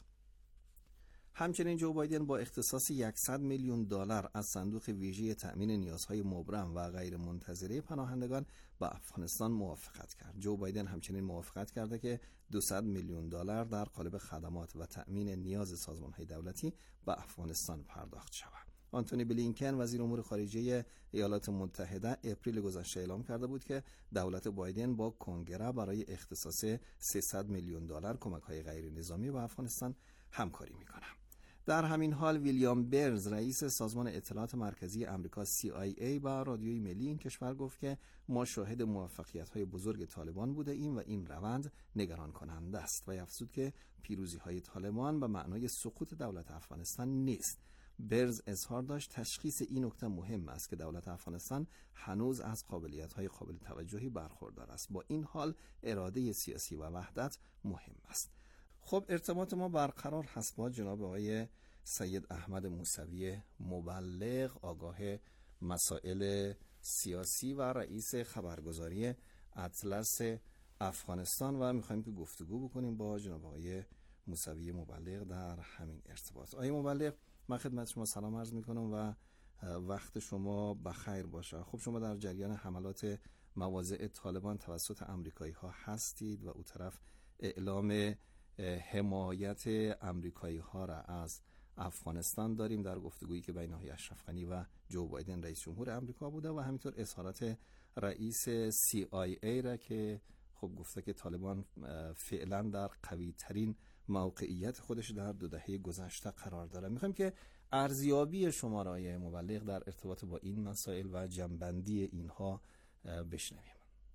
همچنین جو بایدن با اختصاص صد میلیون دلار از صندوق ویژه تأمین نیازهای مبرم و غیر منتظره پناهندگان به افغانستان موافقت کرد. جو بایدن همچنین موافقت کرده که دویست میلیون دلار در قالب خدمات و تأمین نیاز سازمان‌های دولتی به افغانستان پرداخت شود. آنتونی بلینکن وزیر امور خارجه ایالات متحده اپریل گذشته اعلام کرده بود که دولت بایدن با کنگره برای اختصاص سیصد میلیون دلار کمک‌های غیر نظامی به افغانستان همکاری می‌کند. در همین حال ویلیام برنز رئیس سازمان اطلاعات مرکزی آمریکا سی آی ای با رادیوی ملی این کشور گفت که ما شاهد موفقیت‌های بزرگ طالبان بوده ایم و این روند نگران کننده است و افزود که پیروزی‌های طالبان به معنای سقوط دولت افغانستان نیست. برز اظهار داشت تشخیص این نکته مهم است که دولت افغانستان هنوز از قابلیت‌های قابل توجهی برخوردار است. با این حال اراده سیاسی و وحدت مهم است. خب ارتباط ما برقرار هست با جناب آقای سید احمد موسوی مبلغ، آگاه مسائل سیاسی و رئیس خبرگزاری اطلس افغانستان و میخوایم که گفتگو بکنیم با جناب آقای موسوی مبلغ در همین ارتباط. آقای مبلغ، من خدمت شما سلام عرض میکنم و وقت شما بخیر باشه. خب شما در جریان حملات مواضع طالبان توسط امریکایی ها هستید و او طرف اعلام حمایت امریکایی ها را از افغانستان داریم در گفتگویی که بین آقای اشرف غنی و جو بایدن رئیس جمهور آمریکا بوده و همینطور اظهارات رئیس سی آی ای را که خب گفته که طالبان فعلا در قوی ترین موقعیت خودش در دو دهه گذشته قرار داره. میخوایم که ارزیابی شما را آقای مبلغ در ارتباط با این مسائل و جنبندی اینها بشنویم.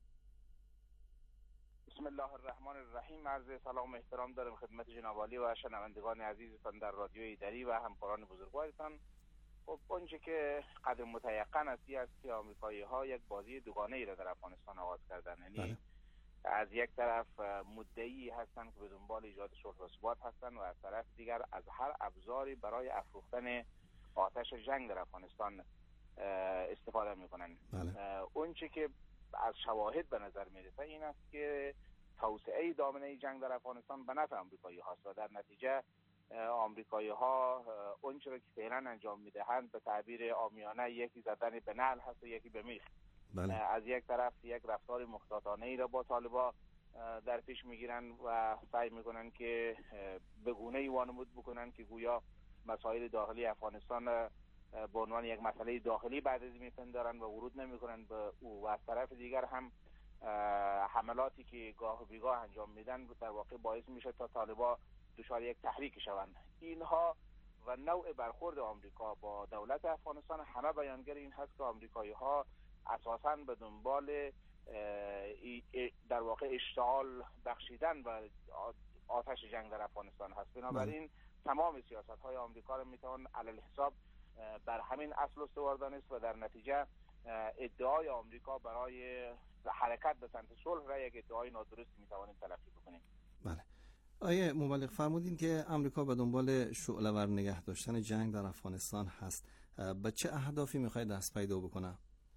بسم الله الرحمن الرحیم. عرض سلام و احترام دارم خدمت جناب عالی و شنوندگان عزیزتان در رادیوی دری و همکاران بزرگوارتان. خب اونچه که قدر متیقن است است که آمریکایی ها یک بازی دوگانه ای را در افغانستان آغاز کردن. یعنی از یک طرف مدعی هستند که به دنبال ایجاد صلح و ثبات هستند و از طرف دیگر از هر ابزاری برای افروختن آتش جنگ در افغانستان استفاده میکنن. اونچه که از شواهد به نظر میرسه این است که توسعه دامنه جنگ در افغانستان به نفع آمریکایی هاست و در نتیجه آمریکایی ها اونچه را که فعلا انجام میدهند به تعبیر عامیانه یکی زدن به نعل هست و یکی به میخ. بله. از یک طرف یک رفتار محتاطانه ای را با طالبان در پیش میگیرن و سعی میکنن که به گونه ای وانمود بکنن که گویا مسائل داخلی افغانستان به عنوان یک مسئله داخلی بعد از میپندارن و ورود نمیکنن به او و از طرف دیگر هم حملاتی که گاه و بیگاه انجام میدن در واقع باعث میشه تا طالبان دچار یک تحریک شوند. اینها و نوع برخورد آمریکا با دولت افغانستان همه بیانگر این هست که آمریکایی ها اساساً به دنبال در واقع اشتعال بخشیدن و آتش جنگ در افغانستان هست. بنابراین تمام سیاست های آمریکا را میتوان علی حساب بر همین اصل استوار دانست و در نتیجه ادعای آمریکا برای حرکت به سمت صلح را یک ادعای نادرست میتوانیم تلقی بکنیم. بله. آیه مبلغ فرمودین که آمریکا به دنبال شعله‌ور نگه داشتن جنگ در افغانستان هست. به چه اهدافی میخواد دست پیدا بکنه؟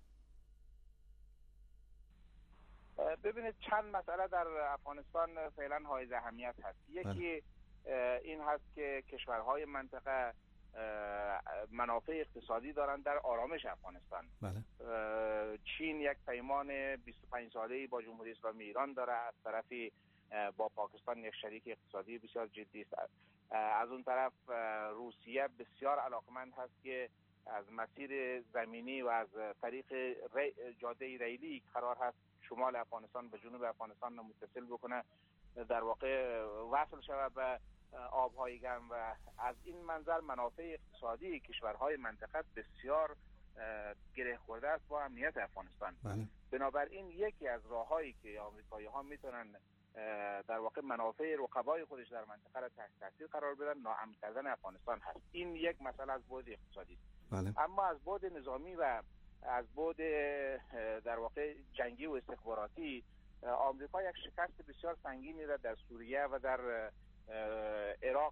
ببینید چند مسئله در افغانستان فعلا حائز اهمیت هست. یکی این هست که کشورهای منطقه منافع اقتصادی دارند در آرامش افغانستان. بله. چین یک پیمان بیست و پنج ساله‌ای با جمهوری اسلامی ایران داره، از طرفی با پاکستان یک شریک اقتصادی بسیار جدی است. از اون طرف روسیه بسیار علاقمند هست که از مسیر زمینی و از طریق ری جاده ریلی قرار هست شمال افغانستان به جنوب افغانستان متصل بکنه، در واقع وصل شود به آبهای گرم و از این منظر منافع اقتصادی کشورهای منطقه بسیار گره خورده است با امنیت افغانستان. بله. بنابراین یکی از راههایی که آمریکایی ها میتونن در واقع منافع رقبای خودش در منطقه را تحت تاثیر قرار بدن ناامن کردن افغانستان هست. این یک مسئله از بعد اقتصادی است. بله. اما از بعد نظامی و از بعد در واقع جنگی و استخباراتی آمریکا یک شکست بسیار سنگینی را در سوریه و در عراق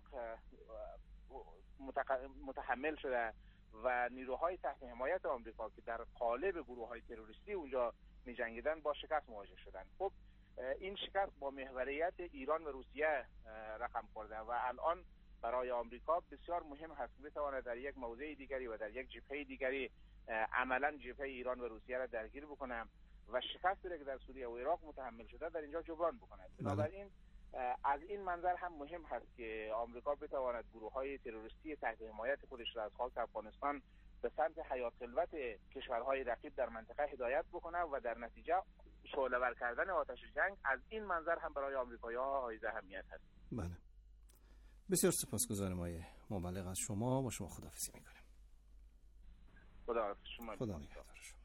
متحمل شده و نیروهای تحت حمایت آمریکا که در قالب گروه‌های تروریستی اونجا می‌جنگیدن با شکست مواجه شدن. خب این شکست با محوریت ایران و روسیه رقم خورده و الان برای آمریکا بسیار مهم هست که بتواند در یک موضع دیگری و در یک جبهه دیگری عملا جبهه ایران و روسیه را درگیر بکنه و شکستی را که در سوریه و عراق متحمل شده در اینجا جبران بکنه. بنابراین از این منظر هم مهم هست که آمریکا بتواند گروه‌های تروریستی تحت حمایت خودش را از خاک افغانستان به سمت حیات خلوت کشورهای رقیب در منطقه هدایت بکنه و در نتیجه شعله‌ور کردن آتش جنگ از این منظر هم برای آمریکایی‌ها حائز اهمیت هست. بله. بسیار سپاسگزارم آقای مبلغ از شما. با شما خداحافظی می‌کنیم. خدا شما. خدا نگهدار شما.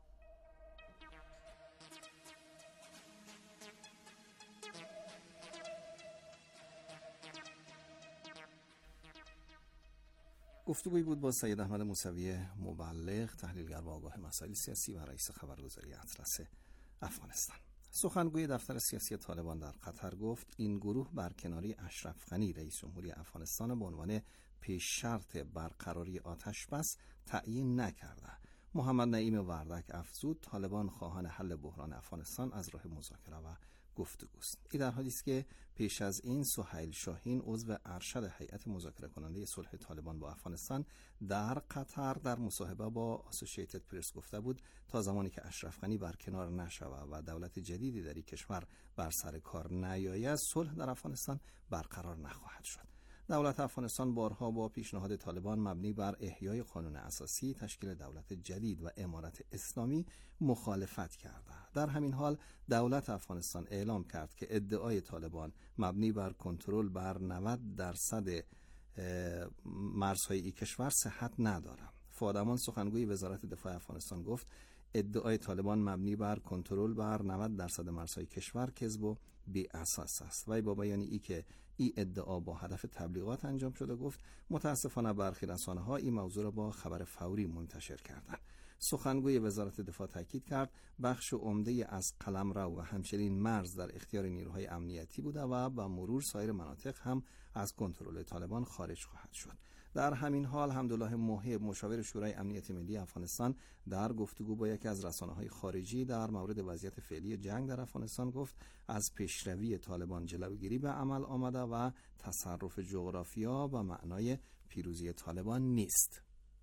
گفتگویی بود با سید احمد موسوی مبلغ، تحلیلگر و آگاه مسائل سیاسی و رئیس خبرگزاری اطلس افغانستان. سخنگوی دفتر سیاسی طالبان در قطر گفت این گروه برکناری اشرف غنی رئیس جمهوری افغانستان به عنوان پیش شرط برقراری آتش بس تعیین نکرده. محمد نعیم وردک افزود طالبان خواهان حل بحران افغانستان از راه مذاکره و گفتگوست. این در حالی است که پیش از این سهیل شاهین عضو ارشد هیئت مذاکره کننده صلح طالبان با افغانستان در قطر در مصاحبه با اسوسییتد پرس گفته بود تا زمانی که اشرف غنی برکنار نشود و دولت جدیدی در این کشور بر سر کار نیاید صلح در افغانستان برقرار نخواهد شد. دولت افغانستان بارها با پیشنهاد طالبان مبنی بر احیای قانون اساسی، تشکیل دولت جدید و امارت اسلامی مخالفت کرده. در همین حال دولت افغانستان اعلام کرد که ادعای طالبان مبنی بر کنترل بر نود درصد مرزهای این کشور صحت ندارد. فؤاد امان سخنگوی وزارت دفاع افغانستان گفت ادعای طالبان مبنی بر کنترل بر نود درصد مرزهای کشور کذب و بی اساس است. وی با بیان ای که این ادعا با هدف تبلیغات انجام شده گفت متاسفانه برخی رسانه‌ها این موضوع را با خبر فوری منتشر کردند. سخنگوی وزارت دفاع تاکید کرد بخش عمده از قلمرو و همچنین مرز در اختیار نیروهای امنیتی بوده و با مرور سایر مناطق هم از کنترل طالبان خارج خواهد شد. در همین حال حمدالله موهب مشاور شورای امنیت ملی افغانستان در گفتگو با یکی از رسانه‌های خارجی در مورد وضعیت فعلی جنگ در افغانستان گفت از پیشروی طالبان جلوگیری به عمل آمده و تصرف جغرافیا به معنای پیروزی طالبان نیست.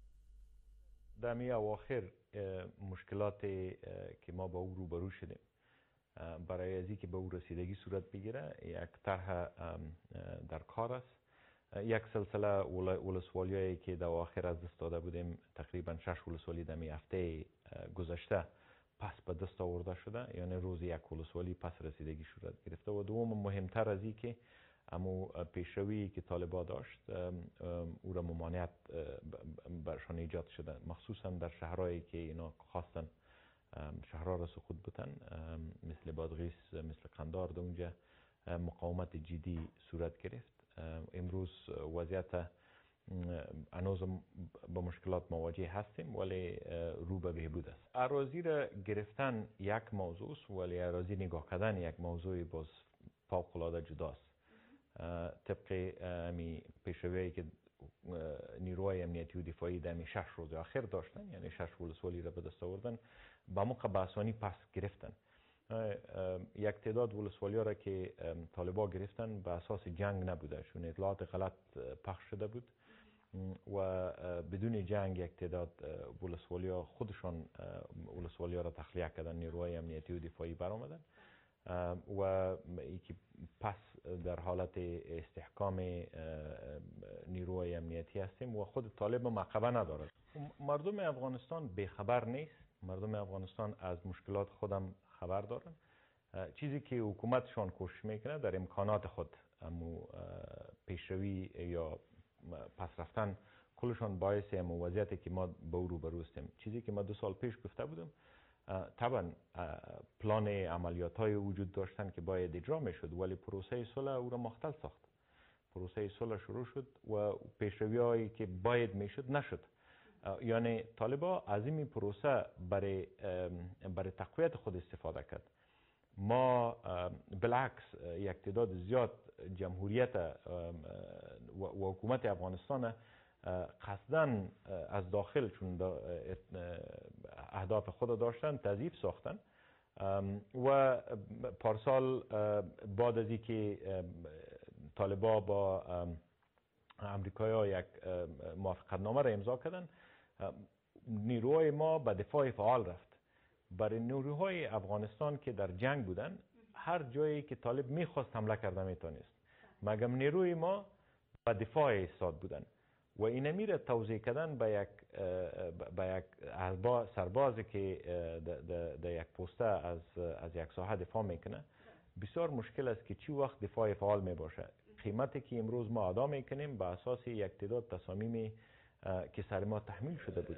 در می اواخر مشکلات که ما با او روبرو شدیم برای از اینکه به او رسیدگی صورت بگیره یک طرح در کار است. یک سلسله ولسوالیایی که در آخر از دست داده بودیم تقریبا شش ولسوالی در می هفته گذشته پس به دست آورده شده، یعنی روز یک ولسوالی پس رسیدگی صورت گرفته و دوم مهمتر از این که امو پیشروی که طالبان داشت او را ممانعت برشان ایجاد شده، مخصوصا در شهرهایی که اینا خواستن شهرها را سقوط بتن مثل بادغیس مثل قندار. در اونجا مقاومت جدی صورت گرفت. امروز وضعیت هنوز با مشکلات مواجه هستیم ولی رو به بهبود است. اراضی را گرفتن یک موضوع است ولی اراضی نگاه کردن یک موضوع باز فوق العاده جداست. طبق می پیشرویی که نیروهای امنیتی و دفاعی در می شش روز آخر داشتن، یعنی شش ولسوالی را به دست آوردن، با موقع به آسانی پس گرفتن. یک تعداد ولسوالی را که طالبان گرفتن به اساس جنگ نبوده، چون اطلاعات غلط پخش شده بود و بدون جنگ یک تعداد ولسوالی ها خودشان ولسوالی ها را تخلیه کردن، نیروهای امنیتی و دفاعی برآمدن و اینکه پس در حالت استحکام نیروهای امنیتی هستیم و خود طالب معقبه ندارد. مردم افغانستان بیخبر نیست. مردم افغانستان از مشکلات خودم خبر دارن. چیزی که حکومتشان کوشش میکنه در امکانات خود امو پیشروی یا پس رفتن کلشان باعث امو وضعیتی که ما به او روبرو هستیم. چیزی که ما دو سال پیش گفته بودم، طبعا پلان عملیات های وجود داشتن که باید اجرا میشد ولی پروسه صلح او را مختل ساخت. پروسه صلح شروع شد و پیشروی هایی که باید میشد نشد. یعنی طالبان از این پروسه برای برای تقویت خود استفاده کرد. ما بالعکس یک تعداد زیاد جمهوریت و حکومت افغانستان قصداً از داخل چون اهداف خود داشتن تضعیف ساختن و پارسال بعد از اینکه طالبان با امریکایی ها یک موافقت نامه را امضا کردن، نیروهای ما به دفاع فعال رفت. برای نیروهای افغانستان که در جنگ بودن هر جایی که طالب میخواست حمله کرده میتونست، مگر نیروی ما به دفاع ایستاد بودن و این میره توضیح کردن به یک به یک سربازی که در یک پسته از از یک ساحه دفاع میکنه بسیار مشکل است که چی وقت دفاع فعال می باشه. قیمتی که امروز ما ادا میکنیم به اساس یک تعداد تصامیمی که سر ما تحمیل شده بود.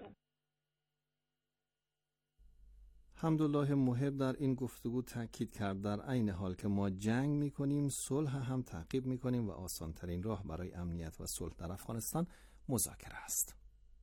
حمدالله موهب در این گفتگو تاکید کرد در عین حال که ما جنگ میکنیم صلح هم تعقیب میکنیم و آسان ترین راه برای امنیت و صلح در افغانستان مذاکره است.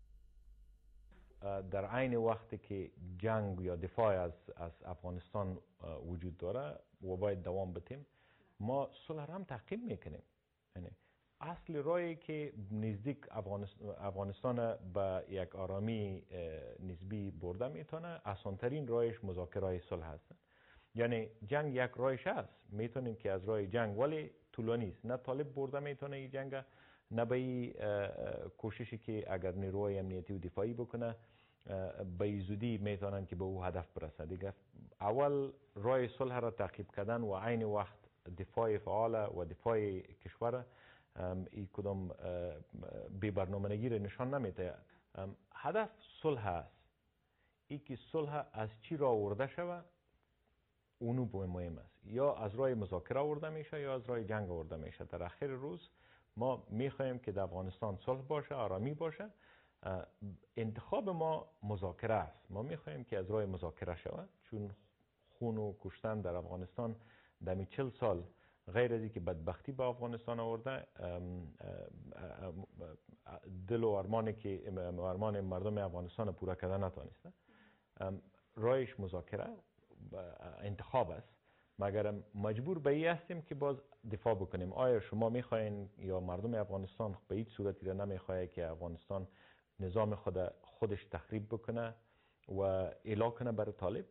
در عین وقتی که جنگ یا دفاع از از افغانستان وجود داره و باید دوام بدیم، ما صلح هم تعقیب میکنیم. یعنی اصل راهی که نزدیک افغانستان به یک آرامی نسبی برده میتونه، آسانترین راهش مذاکره صلح هست. یعنی جنگ یک راهش هست، میتونیم که از راه جنگ، ولی طولانی است. نه طالب برده میتونه این جنگ، نه به این کوششی که اگر نیروهای امنیتی و دفاعی بکنه به زودی میتونن که به او هدف برسه. دیگه اول راه صلح را تعقیب کردن و عین وقت دفاع فعال و دفاع کشور این کدام بی برنامه‌ریزی را نشان نمیده. هدف صلح است. ای که صلح از چی را آورده شود اونو مهم است. یا از راه مذاکره آورده میشه یا از راه جنگ آورده میشه. در آخر روز ما میخوایم که در افغانستان صلح باشه، آرامی باشه. انتخاب ما مذاکره است. ما میخوایم که از راه مذاکره شود، چون خون و کشتن در افغانستان در چهل سال غیر از اینکه بدبختی به افغانستان آورده، دل و ارمانی که ارمان مردم افغانستان پورا کردن نتونسته. راهش مذاکره انتخاب است، مگر مجبور به این هستیم که باز دفاع بکنیم. آیا شما میخواین یا مردم افغانستان به هیچ صورتی را نمیخواه که افغانستان نظام خود خودش تخریب بکنه و اعلام کنه برای طالب؟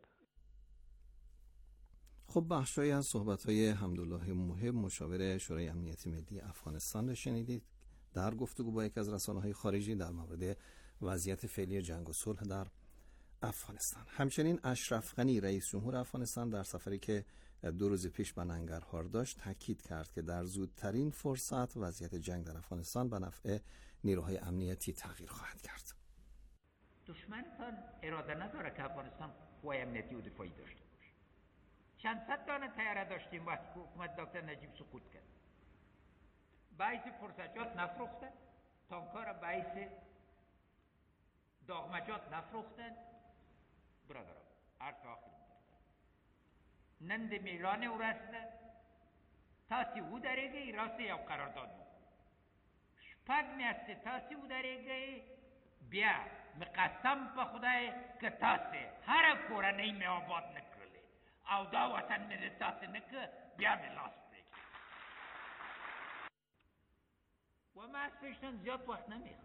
خب بخشی از صحبت‌های حمدالله محب، مشاور شورای امنیت ملی افغانستان را شنیدید در گفتگو با یک از رسانه‌های خارجی در مورد وضعیت فعلی جنگ و صلح در افغانستان. همچنین اشرف غنی رئیس جمهور افغانستان در سفری که دو روز پیش به ننگرهار داشت تاکید کرد که در زودترین فرصت وضعیت جنگ در افغانستان به نفع نیروهای امنیتی تغییر خواهد کرد. دشمنتان اراده نداره که افغانستان قوای امنیتی و دفاعی داشته باشه. چند صد دانه طیاره داشتیم وقتی که حکومت دکتر نجیب سقوط کرد. باعث فرصتجات نفروختن، تانکار باعث داغمجات نفروختن. برادران عرض آخر نند میلان او رسته تاسی او درگه ای راسته یا قرارداد بود شپگ میسته تاسی او درگه بیا مقسم پا خدای که تاسی هر کورنه می آباد نکرلی او دا وطن می تاسی نکه بیا می لاس بریگه و ما از پیشتن زیاد وقت نمیخوام.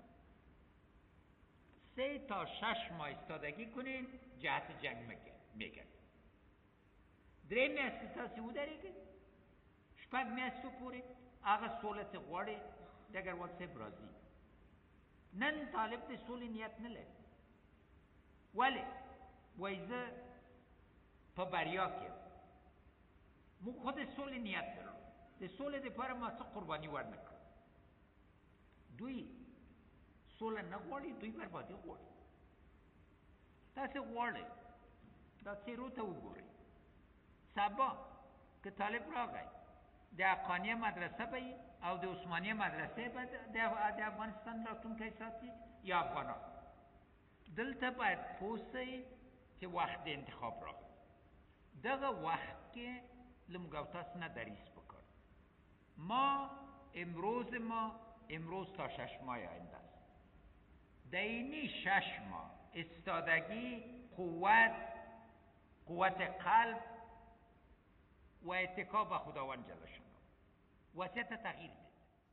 سه تا شش ماه استادگی کنین جهت جنگ میگن. درې میاشتې تاسې ودرېږئ، شپږ میاشتو پورې هغه سوله چې غواړې ډګروال صاحب راځي. نن طالب د سولې نیت نه لري. ولې؟ وایي زه په بریا کې یم. موږ خو د سولې نیت لرو. د سولې دپاره ما څه قرباني ورنه کړه. دوی سوله نه غواړي، دوی بربادي غواړي. تاسې غواړئ دا څېرو ته وګورئ. سبا که طالب راغی د افغانیه مدرسه به او د عثمانیه مدرسه به د افغانستان راتلونکی ساتي یا افغانان. دلته باید پوه شئ چې وخت د انتخاب راغی. دغه وخت کې له موږ او تاسو نه دریس پکار. ما امروز ما امروز تا شش ماه آینده است. در اینی شش ماه استادگی، قوت، قوت قلب و اتکا به خداوند جل شانه وضعیت تغییر بده.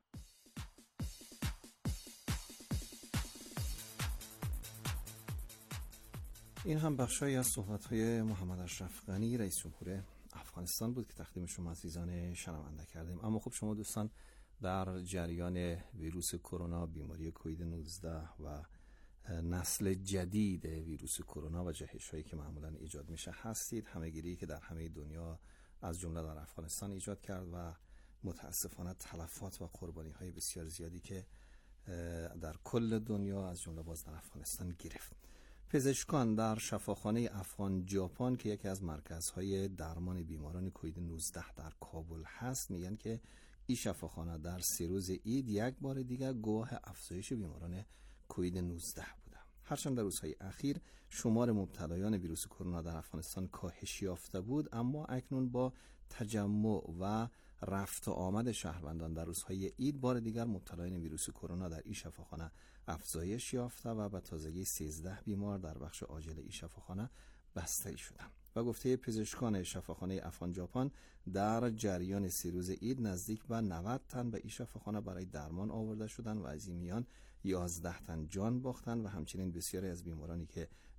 این هم بخشی از صحبت‌های محمد اشرف غنی رئیس جمهور افغانستان بود که تقدیم شما عزیزان شنونده کردیم. اما خب شما دوستان در جریان ویروس کرونا، بیماری کووید نوزده و نسل جدید ویروس کرونا و جهش‌هایی که معمولاً ایجاد میشه هستید. همه‌گیری که در همه دنیا از جمله در افغانستان ایجاد کرد و متاسفانه تلفات و قربانی‌های بسیار زیادی که در کل دنیا از جمله باز در افغانستان گرفت. پزشکان در شفاخانه افغان ژاپن که یکی از مرکزهای درمان بیماران کووید نوزده در کابل هست میگن که این شفاخانه در سه روز عید یک بار دیگر گواه افزایش بیماران کووید نوزده بوده. هرچند در روزهای اخیر شمار مبتلایان ویروس کرونا در افغانستان کاهش یافته بود، اما اکنون با تجمع و رفت و آمد شهروندان در روزهای عید بار دیگر مبتلایان ویروس کرونا در این شفاخانه افزایش یافته و به تازگی سیزده بیمار در بخش عاجل این شفاخانه بستری شدند. و گفته پزشکان شفاخانه افغان ژاپن در جریان سه روز عید نزدیک به نود تن به این شفاخانه برای درمان آورده شدند و از این میان یازده تن جان باختند و همچنین بسیاری از بیمارانی که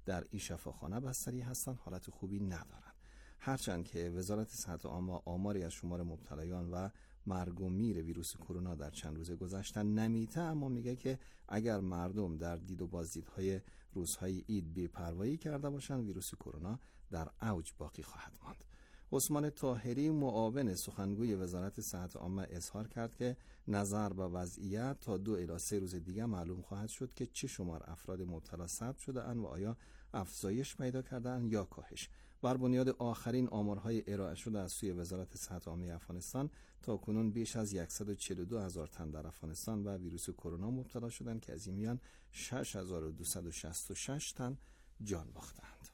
در این شفاخانه بستری هستند حالت خوبی ندارند. هرچند که وزارت صحت عامه آماری از شمار مبتلایان و مرگ و میر ویروس کرونا در چند روز گذشته نمیته، اما میگه که اگر مردم در دید و بازدیدهای روزهای عید بی‌پروایی کرده باشند ویروس کرونا در اوج باقی خواهد ماند. عثمان طاهری معاون سخنگوی وزارت صحت عامه اظهار کرد که نظر به وضعیت تا دو الی سه روز دیگر معلوم خواهد شد که چه شمار افراد مبتلا ثبت شده اند و آیا افزایش پیدا کرده اند یا کاهش. بر بنیاد آخرین آمارهای ارائه شده از سوی وزارت صحت عامه افغانستان تا کنون بیش از صد و چهل و دو هزار تن در افغانستان و ویروس کرونا مبتلا شدند که از این میان شش هزار و دویست و شصت و شش تن جان باختند.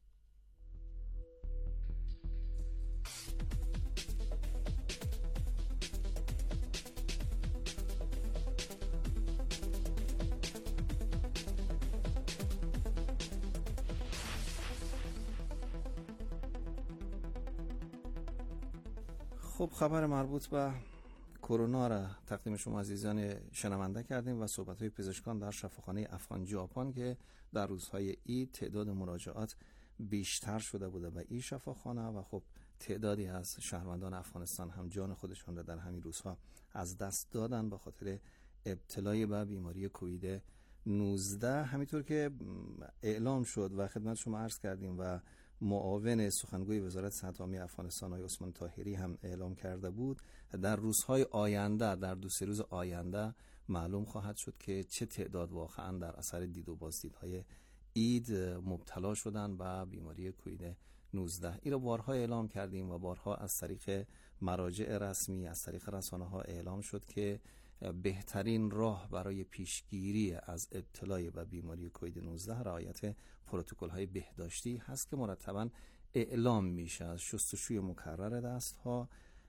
خب خبر مربوط به کرونا را تقدیم شما عزیزان شنونده کردیم و صحبت‌های پزشکان در شفاخانه افغان ژاپن که در روزهای عید تعداد مراجعات بیشتر شده بوده به این شفاخانه و خب تعدادی از شهروندان افغانستان هم جان خودشان را در همین روزها از دست دادن به خاطر ابتلای به بیماری کووید نوزده. همینطور که اعلام شد و خدمت شما عرض کردیم و معاون سخنگوی وزارت صحت عامه افغانستان آقای عثمان طاهری هم اعلام کرده بود، در روزهای آینده در دو سه روز آینده معلوم خواهد شد که چه تعداد واقعا در اثر دید و بازدیدهای عید مبتلا شدن به بیماری کووید نوزده. این را بارها اعلام کردیم و بارها از طریق مراجع رسمی از طریق رسانه‌ها اعلام شد که بهترین راه برای پیشگیری از ابتلای به بیماری کووید نوزده رعایت پروتکل‌های بهداشتی هست که مرتباً اعلام میشه از شستشوی مکرر دست‌ها،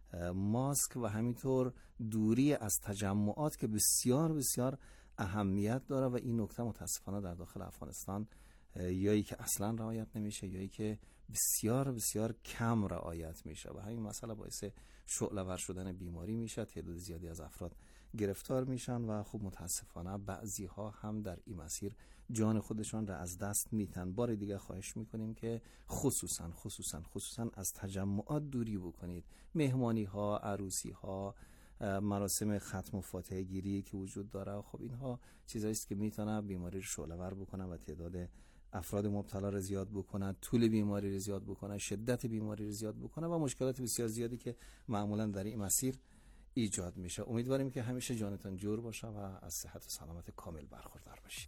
ماسک و همینطور دوری از تجمعات که بسیار بسیار اهمیت داره و این نکته متاسفانه در داخل افغانستان یایی که اصلا رعایت نمیشه یایی که بسیار بسیار کم رعایت میشه و همین مسئله باعث شعله‌ور شدن بیماری میشه، تعداد زیادی از افراد گرفتار میشن و خب متاسفانه بعضی ها هم در این مسیر جان خودشان را از دست میتن. بار دیگه خواهش میکنیم که خصوصا خصوصا خصوصا از تجمعات دوری بکنید. مهمانی ها، عروسی ها، مراسم ختم و فاتحه گیری که وجود داره، خب اینها چیزایی است که میتونه بیماری رو شعله‌ور بکنه و تعداد افراد مبتلا رو زیاد بکنه، طول بیماری رو زیاد بکنه، شدت بیماری رو زیاد بکنه و مشکلات بسیار زیادی که معمولا در این مسیر ایجاد میشه. امیدواریم که همیشه جانتان جور باشه و از صحت و سلامت کامل برخوردار باشید.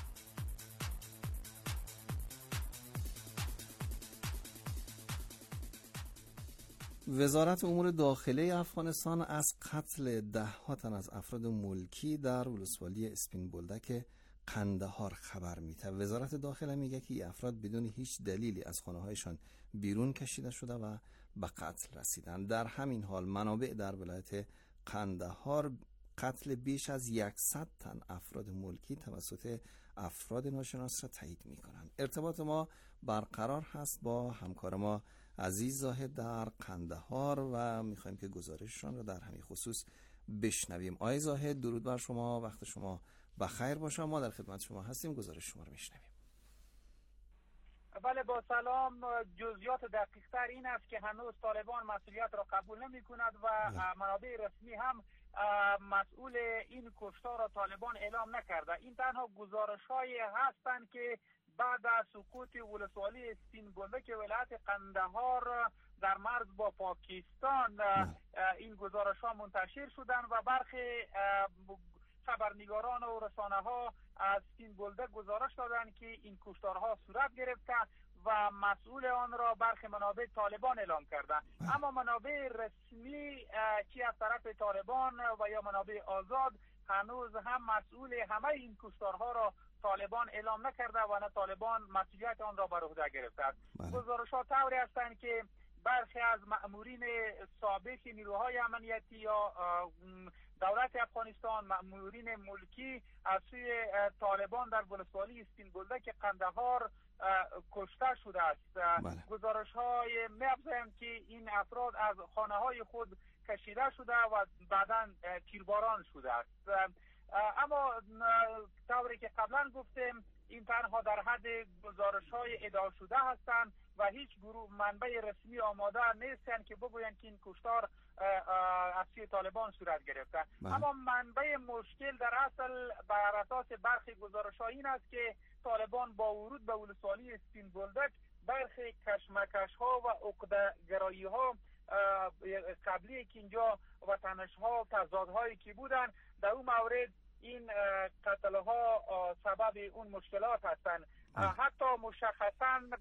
وزارت امور داخلی افغانستان از قتل ده ها تن از افراد ملکی در ولسوالی اسپین بولدک قندهار خبر میده. وزارت داخله میگه که این افراد بدون هیچ دلیلی از خانه هایشان بیرون کشیده شده و به قتل رسیدن. در همین حال منابع در ولایت قندهار قتل بیش از صد تن افراد ملکی توسط افراد ناشناس را تایید میکنند. ارتباط ما برقرار هست با همکار ما عزیز زاهد در قندهار و میخوایم که گزارششان را در همین خصوص بشنویم. آقای زاهد درود بر شما، وقت شما بخیر باشه، ما در خدمت شما هستیم، گزارش شما رو میشنویم. بله با سلام. جزئیات دقیق تر این است که هنوز طالبان مسئولیت را قبول نمی کند و منابع رسمی هم مسئول این کشتار را طالبان اعلام نکرده. این تنها گزارش های هستند که بعد از سقوط ولسوالی اسپین بولدک ولایت قندهار در مرز با پاکستان این گزارش ها منتشر شدند و برخی خبرنگاران و رسانه ها از اسپین بولدک گزارش دادند که این کشتارها صورت گرفته و مسئول آن را برخی منابع طالبان اعلام کرده. اما منابع رسمی چی از طرف طالبان و یا منابع آزاد هنوز هم مسئول همه این کشتارها را طالبان اعلام نکرده و نه طالبان مسئولیت آن را بر عهده گرفته است. گزارش‌ها طوری هستند که برخی از مأمورین سابق نیروهای امنیتی یا دولت افغانستان، مأمورین ملکی از سوی طالبان در ولسوالی اسپین بولدک قندهار کشته شده است. گزارش‌های می‌افزایند که این افراد از خانه‌های خود کشیده شده و بعداً تیرباران شده است. اما طوری که قبلا گفتیم این تنها در حد گزارش های ادعا شده هستند و هیچ گروه منبع رسمی آماده نیستند که بگویند که این کشتار از سوی طالبان صورت گرفته. اما منبع مشکل در اصل بر اساس برخی گزارش ها این است که طالبان با ورود به ولسوالی سپین بولدک برخی کشمکش ها و عقده گرایی ها قبلی که اینجا و تنش ها تضاد هایی که بودن در اون مورد این قتل ها سبب اون مشکلات هستند. حتی مشخصا